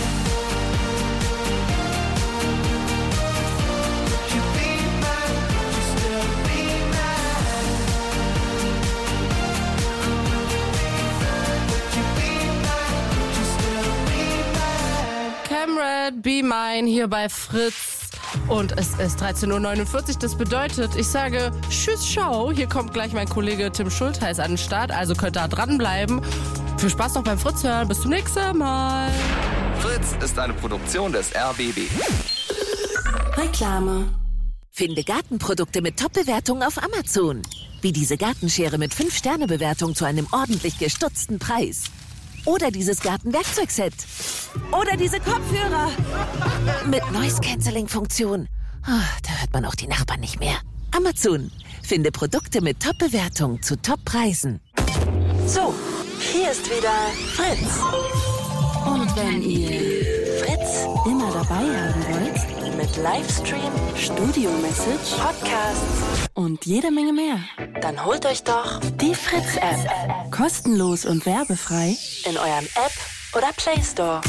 Would you be mine? Would you still be mine? Would you be mine? Would you still be mine? Camrad, Be Mine hier bei Fritz. Und es ist 13.49 Uhr, das bedeutet, ich sage Tschüss, ciao. Hier kommt gleich mein Kollege Tim Schultheis an den Start, also könnt ihr da dranbleiben. Viel Spaß noch beim Fritz hören, bis zum nächsten Mal. Fritz ist eine Produktion des RBB. Reklame. Finde Gartenprodukte mit Top-Bewertungen auf Amazon. Wie diese Gartenschere mit 5-Sterne-Bewertung zu einem ordentlich gestutzten Preis. Oder dieses Gartenwerkzeugset. Oder diese Kopfhörer. Mit Noise-Canceling-Funktion. Oh, da hört man auch die Nachbarn nicht mehr. Amazon. Finde Produkte mit Top-Bewertung zu Top-Preisen. So, hier ist wieder Fritz. Und wenn ihr Fritz immer dabei haben wollt, mit Livestream, Studio-Message, Podcasts und jede Menge mehr, dann holt euch doch die Fritz-App. Kostenlos und werbefrei in eurem App oder Play Store.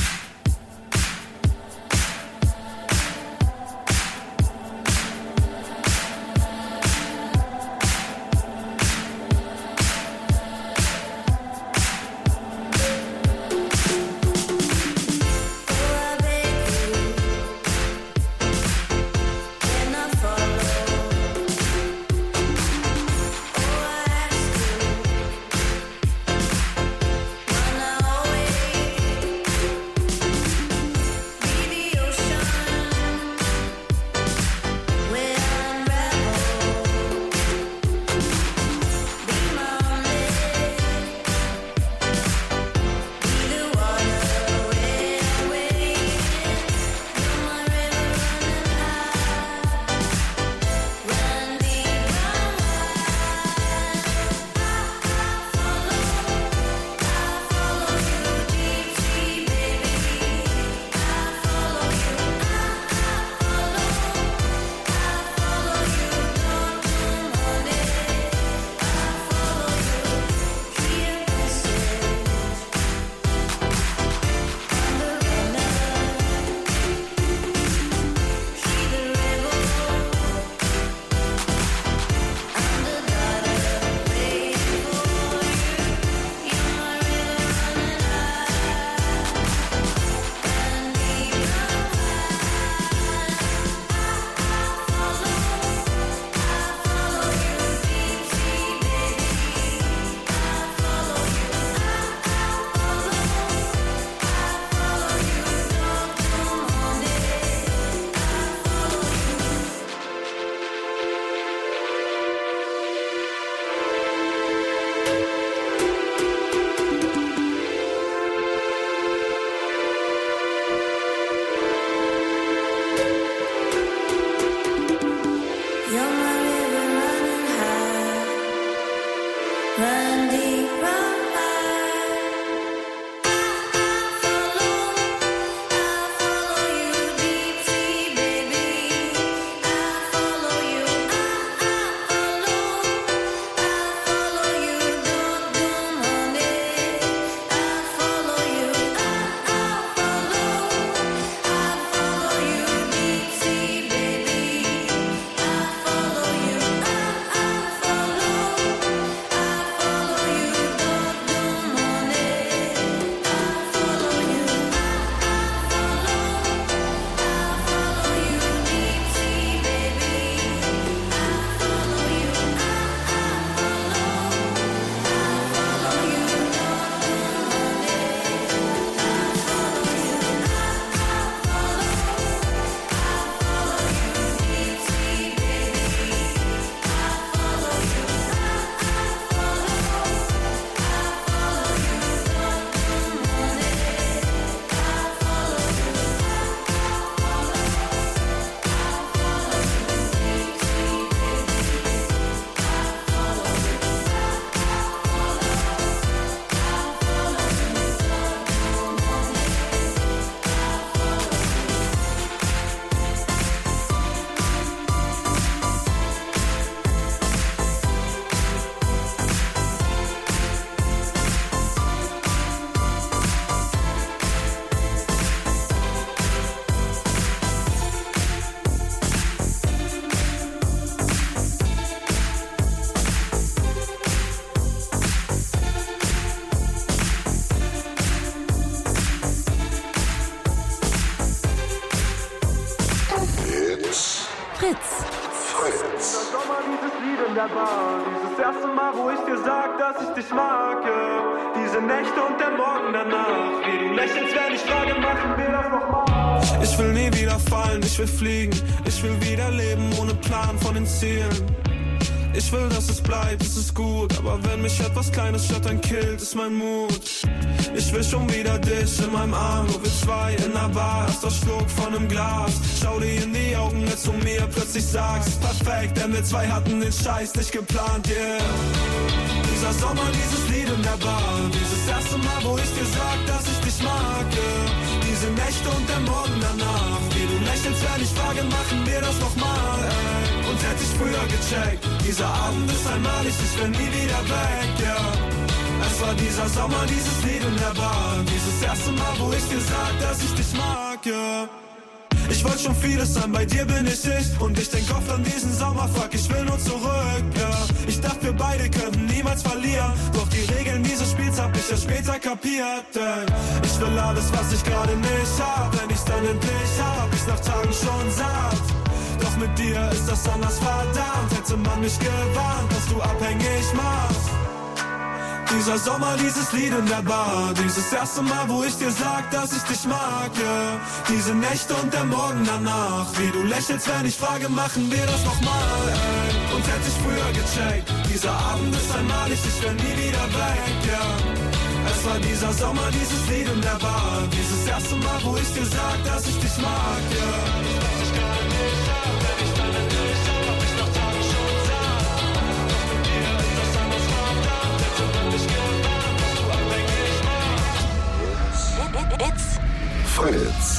Fritz. Dieser Sommer, dieses Lied in der Bar, dieses erste Mal, wo ich dir sag, dass ich dich mag, ja. Diese Nächte und der Morgen danach, wie du lächelst, wenn ich frage, machen wir das nochmal. Ich will nie wieder fallen, ich will fliegen, ich will wieder leben ohne Plan von den Zielen. Ich will, dass es bleibt, es ist gut, aber wenn mich etwas Kleines statt ein killt, ist mein Mut. Ich will schon wieder dich in meinem Arm, nur wir zwei in der Bar, erster Schluck von einem Glas. Schau dir in die Augen, als du mir plötzlich sagst, perfekt, denn wir zwei hatten den Scheiß nicht geplant, yeah. Dieser Sommer, dieses Lied in der Bar, dieses erste Mal, wo ich dir sag, dass ich dich mag, yeah. Diese Nächte und der Morgen danach, wie du lächelst, wenn ich frage, machen wir das nochmal, ey. Und hätte ich früher gecheckt, dieser Abend ist einmalig, ich bin nie wieder weg, ja. Es war dieser Sommer, dieses Lied in der Bar, dieses erste Mal, wo ich dir sag, dass ich dich mag, ja. Ich wollte schon vieles sein, bei dir bin ich und ich denk oft an diesen Sommer, fuck, ich will nur zurück, ja. Ich dachte, wir beide könnten niemals verlieren, doch die Regeln dieses Spiels hab ich ja später kapiert, denn ich will alles, was ich gerade nicht hab, wenn ich's dann endlich hab ich's nach Tagen schon satt. Doch mit dir ist das anders verdammt, hätte man mich gewarnt, dass du abhängig machst. Dieser Sommer, dieses Lied in der Bar, dieses erste Mal, wo ich dir sag, dass ich dich mag, yeah. Diese Nächte und der Morgen danach, wie du lächelst, wenn ich frage, machen wir das nochmal, ey. Und hätte ich früher gecheckt, dieser Abend ist einmalig, ich bin nie wieder weg, ja. Es war dieser Sommer, dieses Lied in der Bar, dieses erste Mal, wo ich dir sag, dass ich dich mag, ja. Was ich gerade nicht hab, wenn ich dann endlich hab ich nach Tagen schon satt. Doch mit dir ist das anders verdammt, hätte man mich gewarnt, dass du abhängig machst. It's Fritz.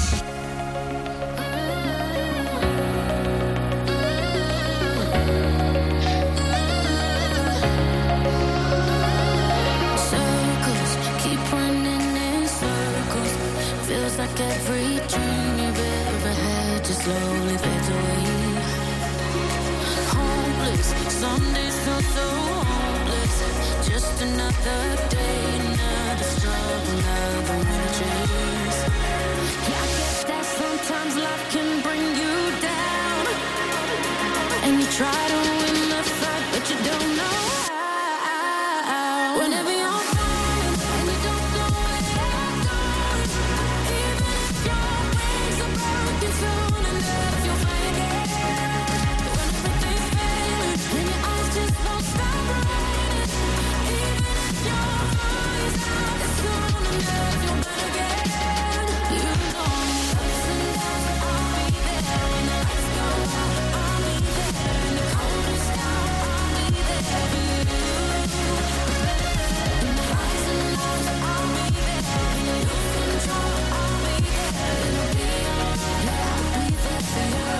Circles keep running in circles. Feels like every dream you've ever had just slowly fades away. Hopeless, some days feel so hopeless. Just another day, another struggle, another winter chase. Yeah, I guess that sometimes life can bring you down, and you try to win the fight, but you don't know how. Whenever you're falling and you don't know where you're going, even if your wings are broken soon enough, you'll find again. When everything's failing and your eyes just won't stop running, even if your voice out is soon enough, you'll find again. You know me, ups and downs, I'll be there. When the lights go out, I'll be there. In the coldest hour, I'll be there for you. In the highs and lows, I'll be there. When you lose control, I'll be there. It'll be alright, yeah, I'll be there for you.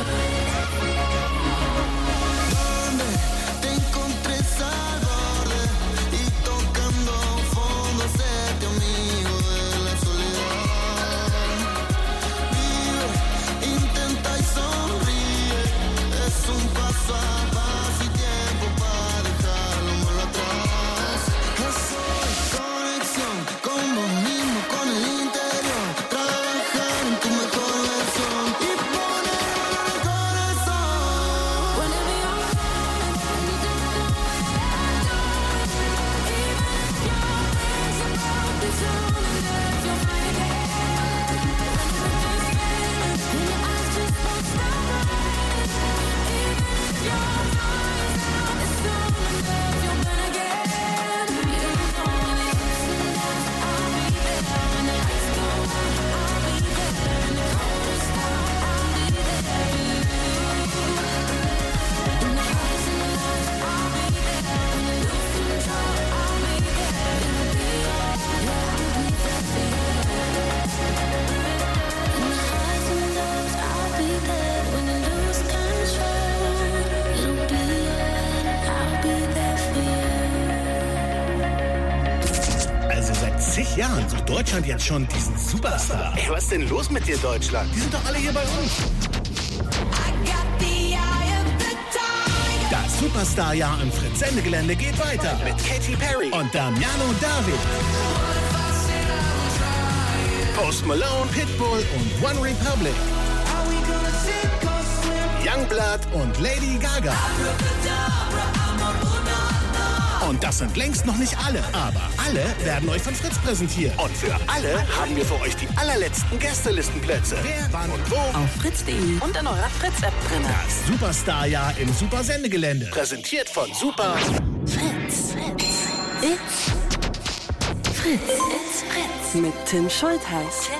¿Dónde te encontré al borde y tocando fondo hacerte amigo de la soledad? Vive, intenta y sonríe, es un paso a paso y tiempo para dejarlo malo atrás. Eso es conexión con vos mismo, con el interior, trabajar en tu mejor versión y poner el corazón. Whenever you're falling and you don't know where you're going, even if your wings are broken soon enough, you'll find again. When everything's failing and your eyes just won't stop running, even if your voice out is soon enough, you'll find again. You know me, ups and downs, I'll be there. When the lights go out, I'll be there. In the coldest hour, I'll be there for you. In the highs and lows, I'll be there. When you lose control, I'll be there. It'll be alright, yeah, I'll be there for you. In the highs and lows, I'll be there. When you lose control, it'll be alright, I'll be there for you. Also seit zig Jahren sucht Deutschland jetzt schon diesen Superstar. Ey, was ist denn los mit dir, Deutschland? Die sind doch alle hier bei uns. Das Superstar-Jahr im Fritz-Sendegelände geht weiter mit Katy Perry und Damiano David. Post Malone, Pitbull und One Republic. Youngblood und Lady Gaga. Und das sind längst noch nicht alle, aber alle werden euch von Fritz präsentiert. Und für alle haben wir für euch die allerletzten Gästelistenplätze. Wer, wann und wo? Auf fritz.de und in eurer Fritz-App drin. Das Superstar-Jahr im Super-Sendegelände. Präsentiert von Super Fritz. It's Fritz. Mit Tim Schultheiß.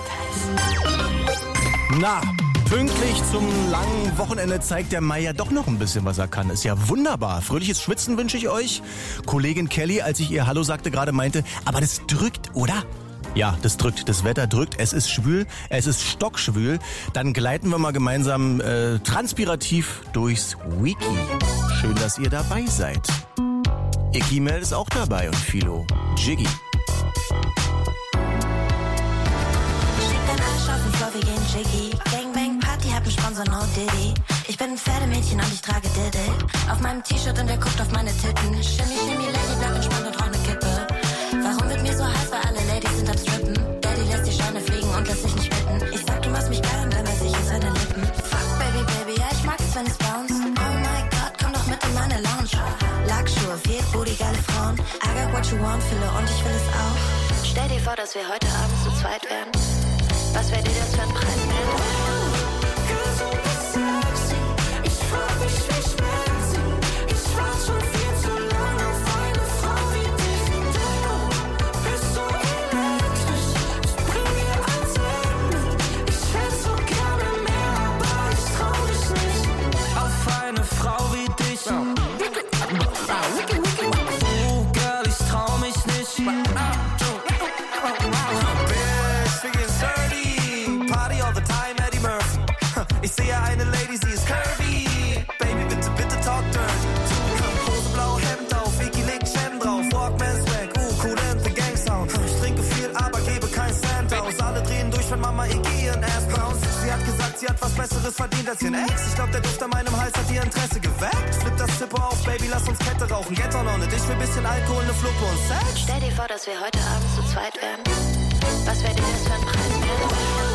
Na, pünktlich zum langen Wochenende zeigt der Mai ja doch noch ein bisschen, was er kann. Ist ja wunderbar. Fröhliches Schwitzen wünsche ich euch. Kollegin Kelly, als ich ihr Hallo sagte, gerade meinte, aber das drückt, oder? Ja, das drückt. Das Wetter drückt. Es ist schwül. Es ist stockschwül. Dann gleiten wir mal gemeinsam transpirativ durchs Wiki. Schön, dass ihr dabei seid. Ikimel ist auch dabei und Philo. Jiggy. Wir gehen Jiggy. Gangbang Party, hab einen Sponsor, no Diddy. Ich bin ein Pferdemädchen und ich trage Diddle. Auf meinem T-Shirt und er guckt auf meine Titten. Shimmy, shimmy, Lady, bleib entspannt und rauch ne Kippe. Warum wird mir so heiß, weil alle Ladies sind am Strippen. Daddy lässt die Scheine fliegen und lässt sich nicht bitten. Ich sag, du machst mich geil und dann weiß ich in seine Lippen. Fuck, baby, baby, ja, ich mag es, wenn es bounce. Oh my God, komm doch mit in meine Lounge. Lackschuhe, viel Booty, geile Frauen. I got what you want, Philo, und ich will es auch. Stell dir vor, dass wir heute Abend zu zweit wären. Was wäre dir das für ein Preis wert? Ich frag mich, wie schnell sie. Ich warte schon viel zu lange auf eine Frau wie dich. Du bist so elektrisch. Ich bring dir alles mit. Ich hätt so gerne mehr, aber ich trau mich nicht. Auf eine Frau wie dich. Girl, ich trau mich nicht. Ich sehe eine Lady, sie ist curvy. Baby, bitte, bitte talk dirty. Hose, blau, Hemd auf, Vicky legt Shem drauf. Walkman Swag, cool and the Gang Sound. Ich trinke viel, aber gebe kein Cent aus. Alle drehen durch, wenn Mama Iggy ihren Ass bounce. Sie hat gesagt, sie hat was Besseres verdient als ihren Ex. Ich glaub, der Duft an meinem Hals hat ihr Interesse geweckt. Flip das Zippo auf, Baby, lass uns Kette rauchen. Get on it, ich will bisschen Alkohol, ne Fluppe und Sex. Stell dir vor, dass wir heute Abend zu zweit wären. Was wäre dir das für ein Preis wert?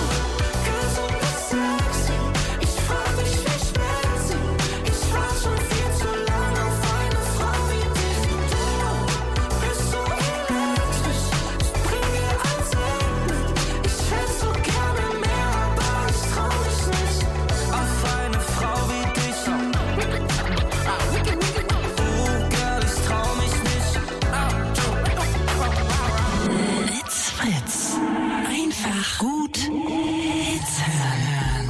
Gut Hits hören.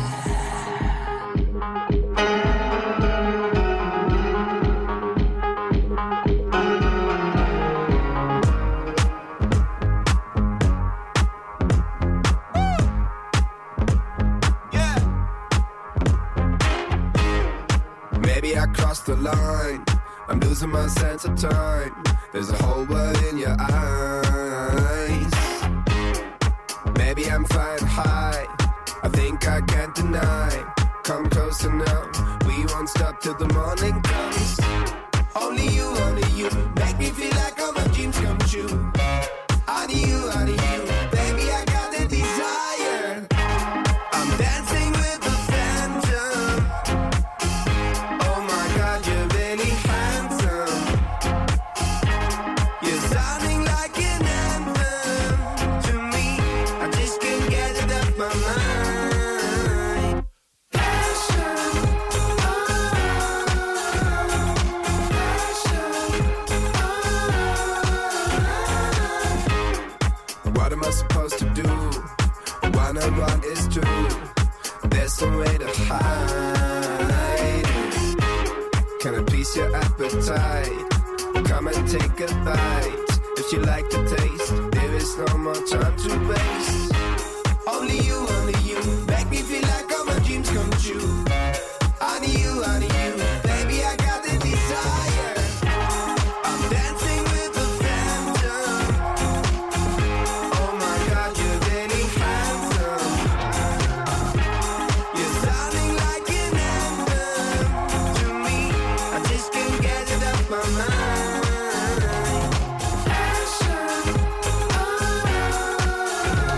Maybe I crossed the line. I'm losing my sense of time. There's a whole world in your eyes. Maybe I'm flying high, I think I can't deny. Come closer now, we won't stop till the morning comes. Only you, make me feel like all my dreams come true. Only you, baby, I got the desire. I'm dancing with the phantom. Oh my God, you're really handsome. You're sounding like an anthem to me. I just can't get it off my mind. Passion, what am I supposed to do? One on one is true. There's no way to hide. Can I please your appetite? Come and take a bite. If you like the taste, there is no more time to waste. Only you, make me feel like all my dreams come true. Only you, baby, I got the desire. I'm dancing with the phantom. Oh my God, you're really handsome. You're sounding like an anthem to me. I just can't get it off my mind. Passion,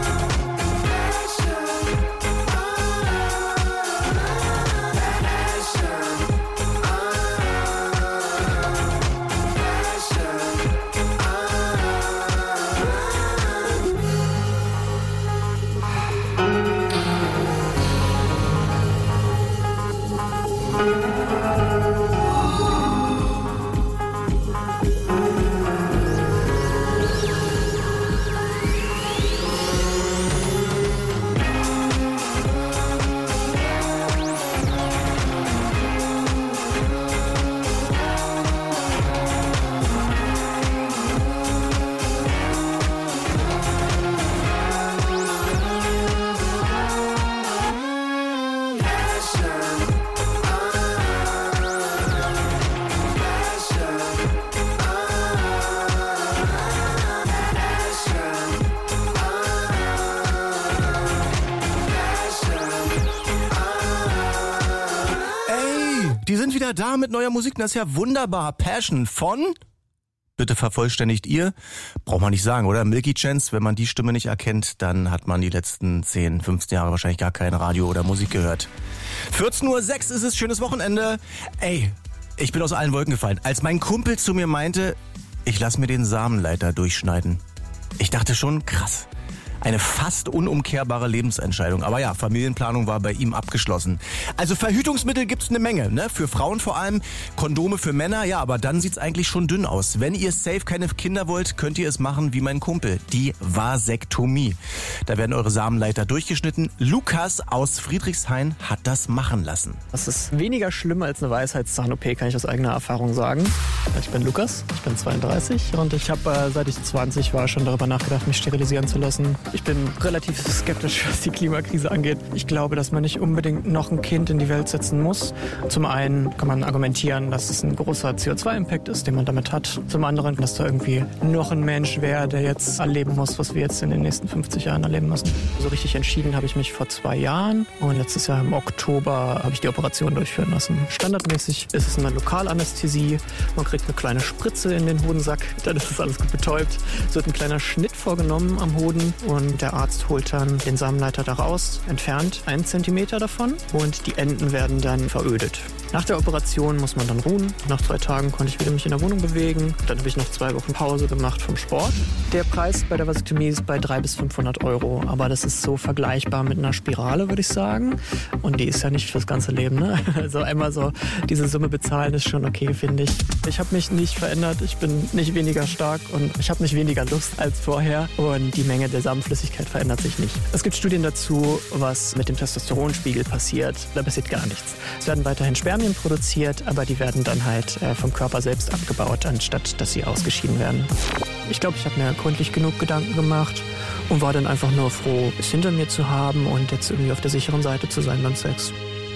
Die sind wieder da mit neuer Musik, das ist ja wunderbar. Passion von... Bitte vervollständigt ihr. Braucht man nicht sagen, oder? Milky Chance, wenn man die Stimme nicht erkennt, dann hat man die letzten 10, 15 Jahre wahrscheinlich gar kein Radio oder Musik gehört. 14:06 Uhr ist es, schönes Wochenende. Ey, ich bin aus allen Wolken gefallen. Als mein Kumpel zu mir meinte, ich lass mir den Samenleiter durchschneiden. Ich dachte schon, krass. Eine fast unumkehrbare Lebensentscheidung. Aber ja, Familienplanung war bei ihm abgeschlossen. Also Verhütungsmittel gibt's eine Menge, ne? Für Frauen vor allem, Kondome für Männer, ja, aber dann sieht's eigentlich schon dünn aus. Wenn ihr safe keine Kinder wollt, könnt ihr es machen wie mein Kumpel, die Vasektomie. Da werden eure Samenleiter durchgeschnitten. Lukas aus Friedrichshain hat das machen lassen. Das ist weniger schlimm als eine Weisheitszahn-OP, kann ich aus eigener Erfahrung sagen. Ich bin Lukas, ich bin 32 und ich habe, seit ich 20 war, schon darüber nachgedacht, mich sterilisieren zu lassen. Ich bin relativ skeptisch, was die Klimakrise angeht. Ich glaube, dass man nicht unbedingt noch ein Kind in die Welt setzen muss. Zum einen kann man argumentieren, dass es ein großer CO2-Impact ist, den man damit hat. Zum anderen, dass da irgendwie noch ein Mensch wäre, der jetzt erleben muss, was wir jetzt in den nächsten 50 Jahren erleben müssen. So richtig entschieden habe ich mich vor 2 Jahren und letztes Jahr im Oktober habe ich die Operation durchführen lassen. Standardmäßig ist es eine Lokalanästhesie. Man kriegt eine kleine Spritze in den Hodensack, dann ist das alles gut betäubt. Es wird ein kleiner Schnitt vorgenommen am Hoden und der Arzt holt dann den Samenleiter da raus, entfernt 1 Zentimeter davon und die Enden werden dann verödet. Nach der Operation muss man dann ruhen. Nach 2 Tagen konnte ich wieder mich in der Wohnung bewegen. Dann habe ich noch 2 Wochen Pause gemacht vom Sport. Der Preis bei der Vasektomie ist bei 300 bis 500 Euro. Aber das ist so vergleichbar mit einer Spirale, würde ich sagen. Und die ist ja nicht fürs ganze Leben, ne? Also einmal so diese Summe bezahlen ist schon okay, finde ich. Ich habe mich nicht verändert. Ich bin nicht weniger stark und ich habe nicht weniger Lust als vorher. Und die Menge der Samenflüssigkeit verändert sich nicht. Es gibt Studien dazu, was mit dem Testosteronspiegel passiert. Da passiert gar nichts. Es werden weiterhin Spermien produziert, aber die werden dann halt vom Körper selbst abgebaut, anstatt dass sie ausgeschieden werden. Ich glaube, ich habe mir gründlich genug Gedanken gemacht und war dann einfach nur froh, es hinter mir zu haben und jetzt irgendwie auf der sicheren Seite zu sein beim Sex.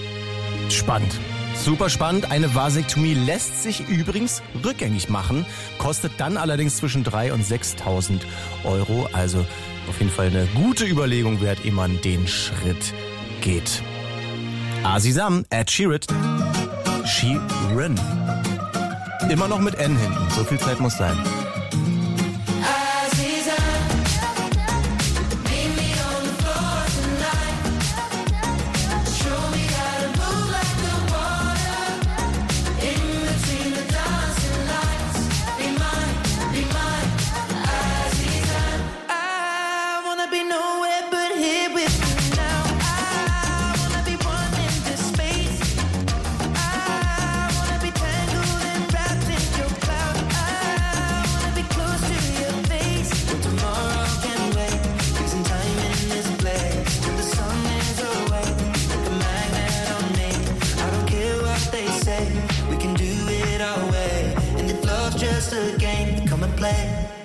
Spannend. Super spannend. Eine Vasektomie lässt sich übrigens rückgängig machen, kostet dann allerdings zwischen 3.000 und 6.000 Euro. Also auf jeden Fall eine gute Überlegung wert, ehe man den Schritt geht. Asisam, Ed Sheeran. Sheeran. Immer noch mit N hinten. So viel Zeit muss sein. Just a game, come and play.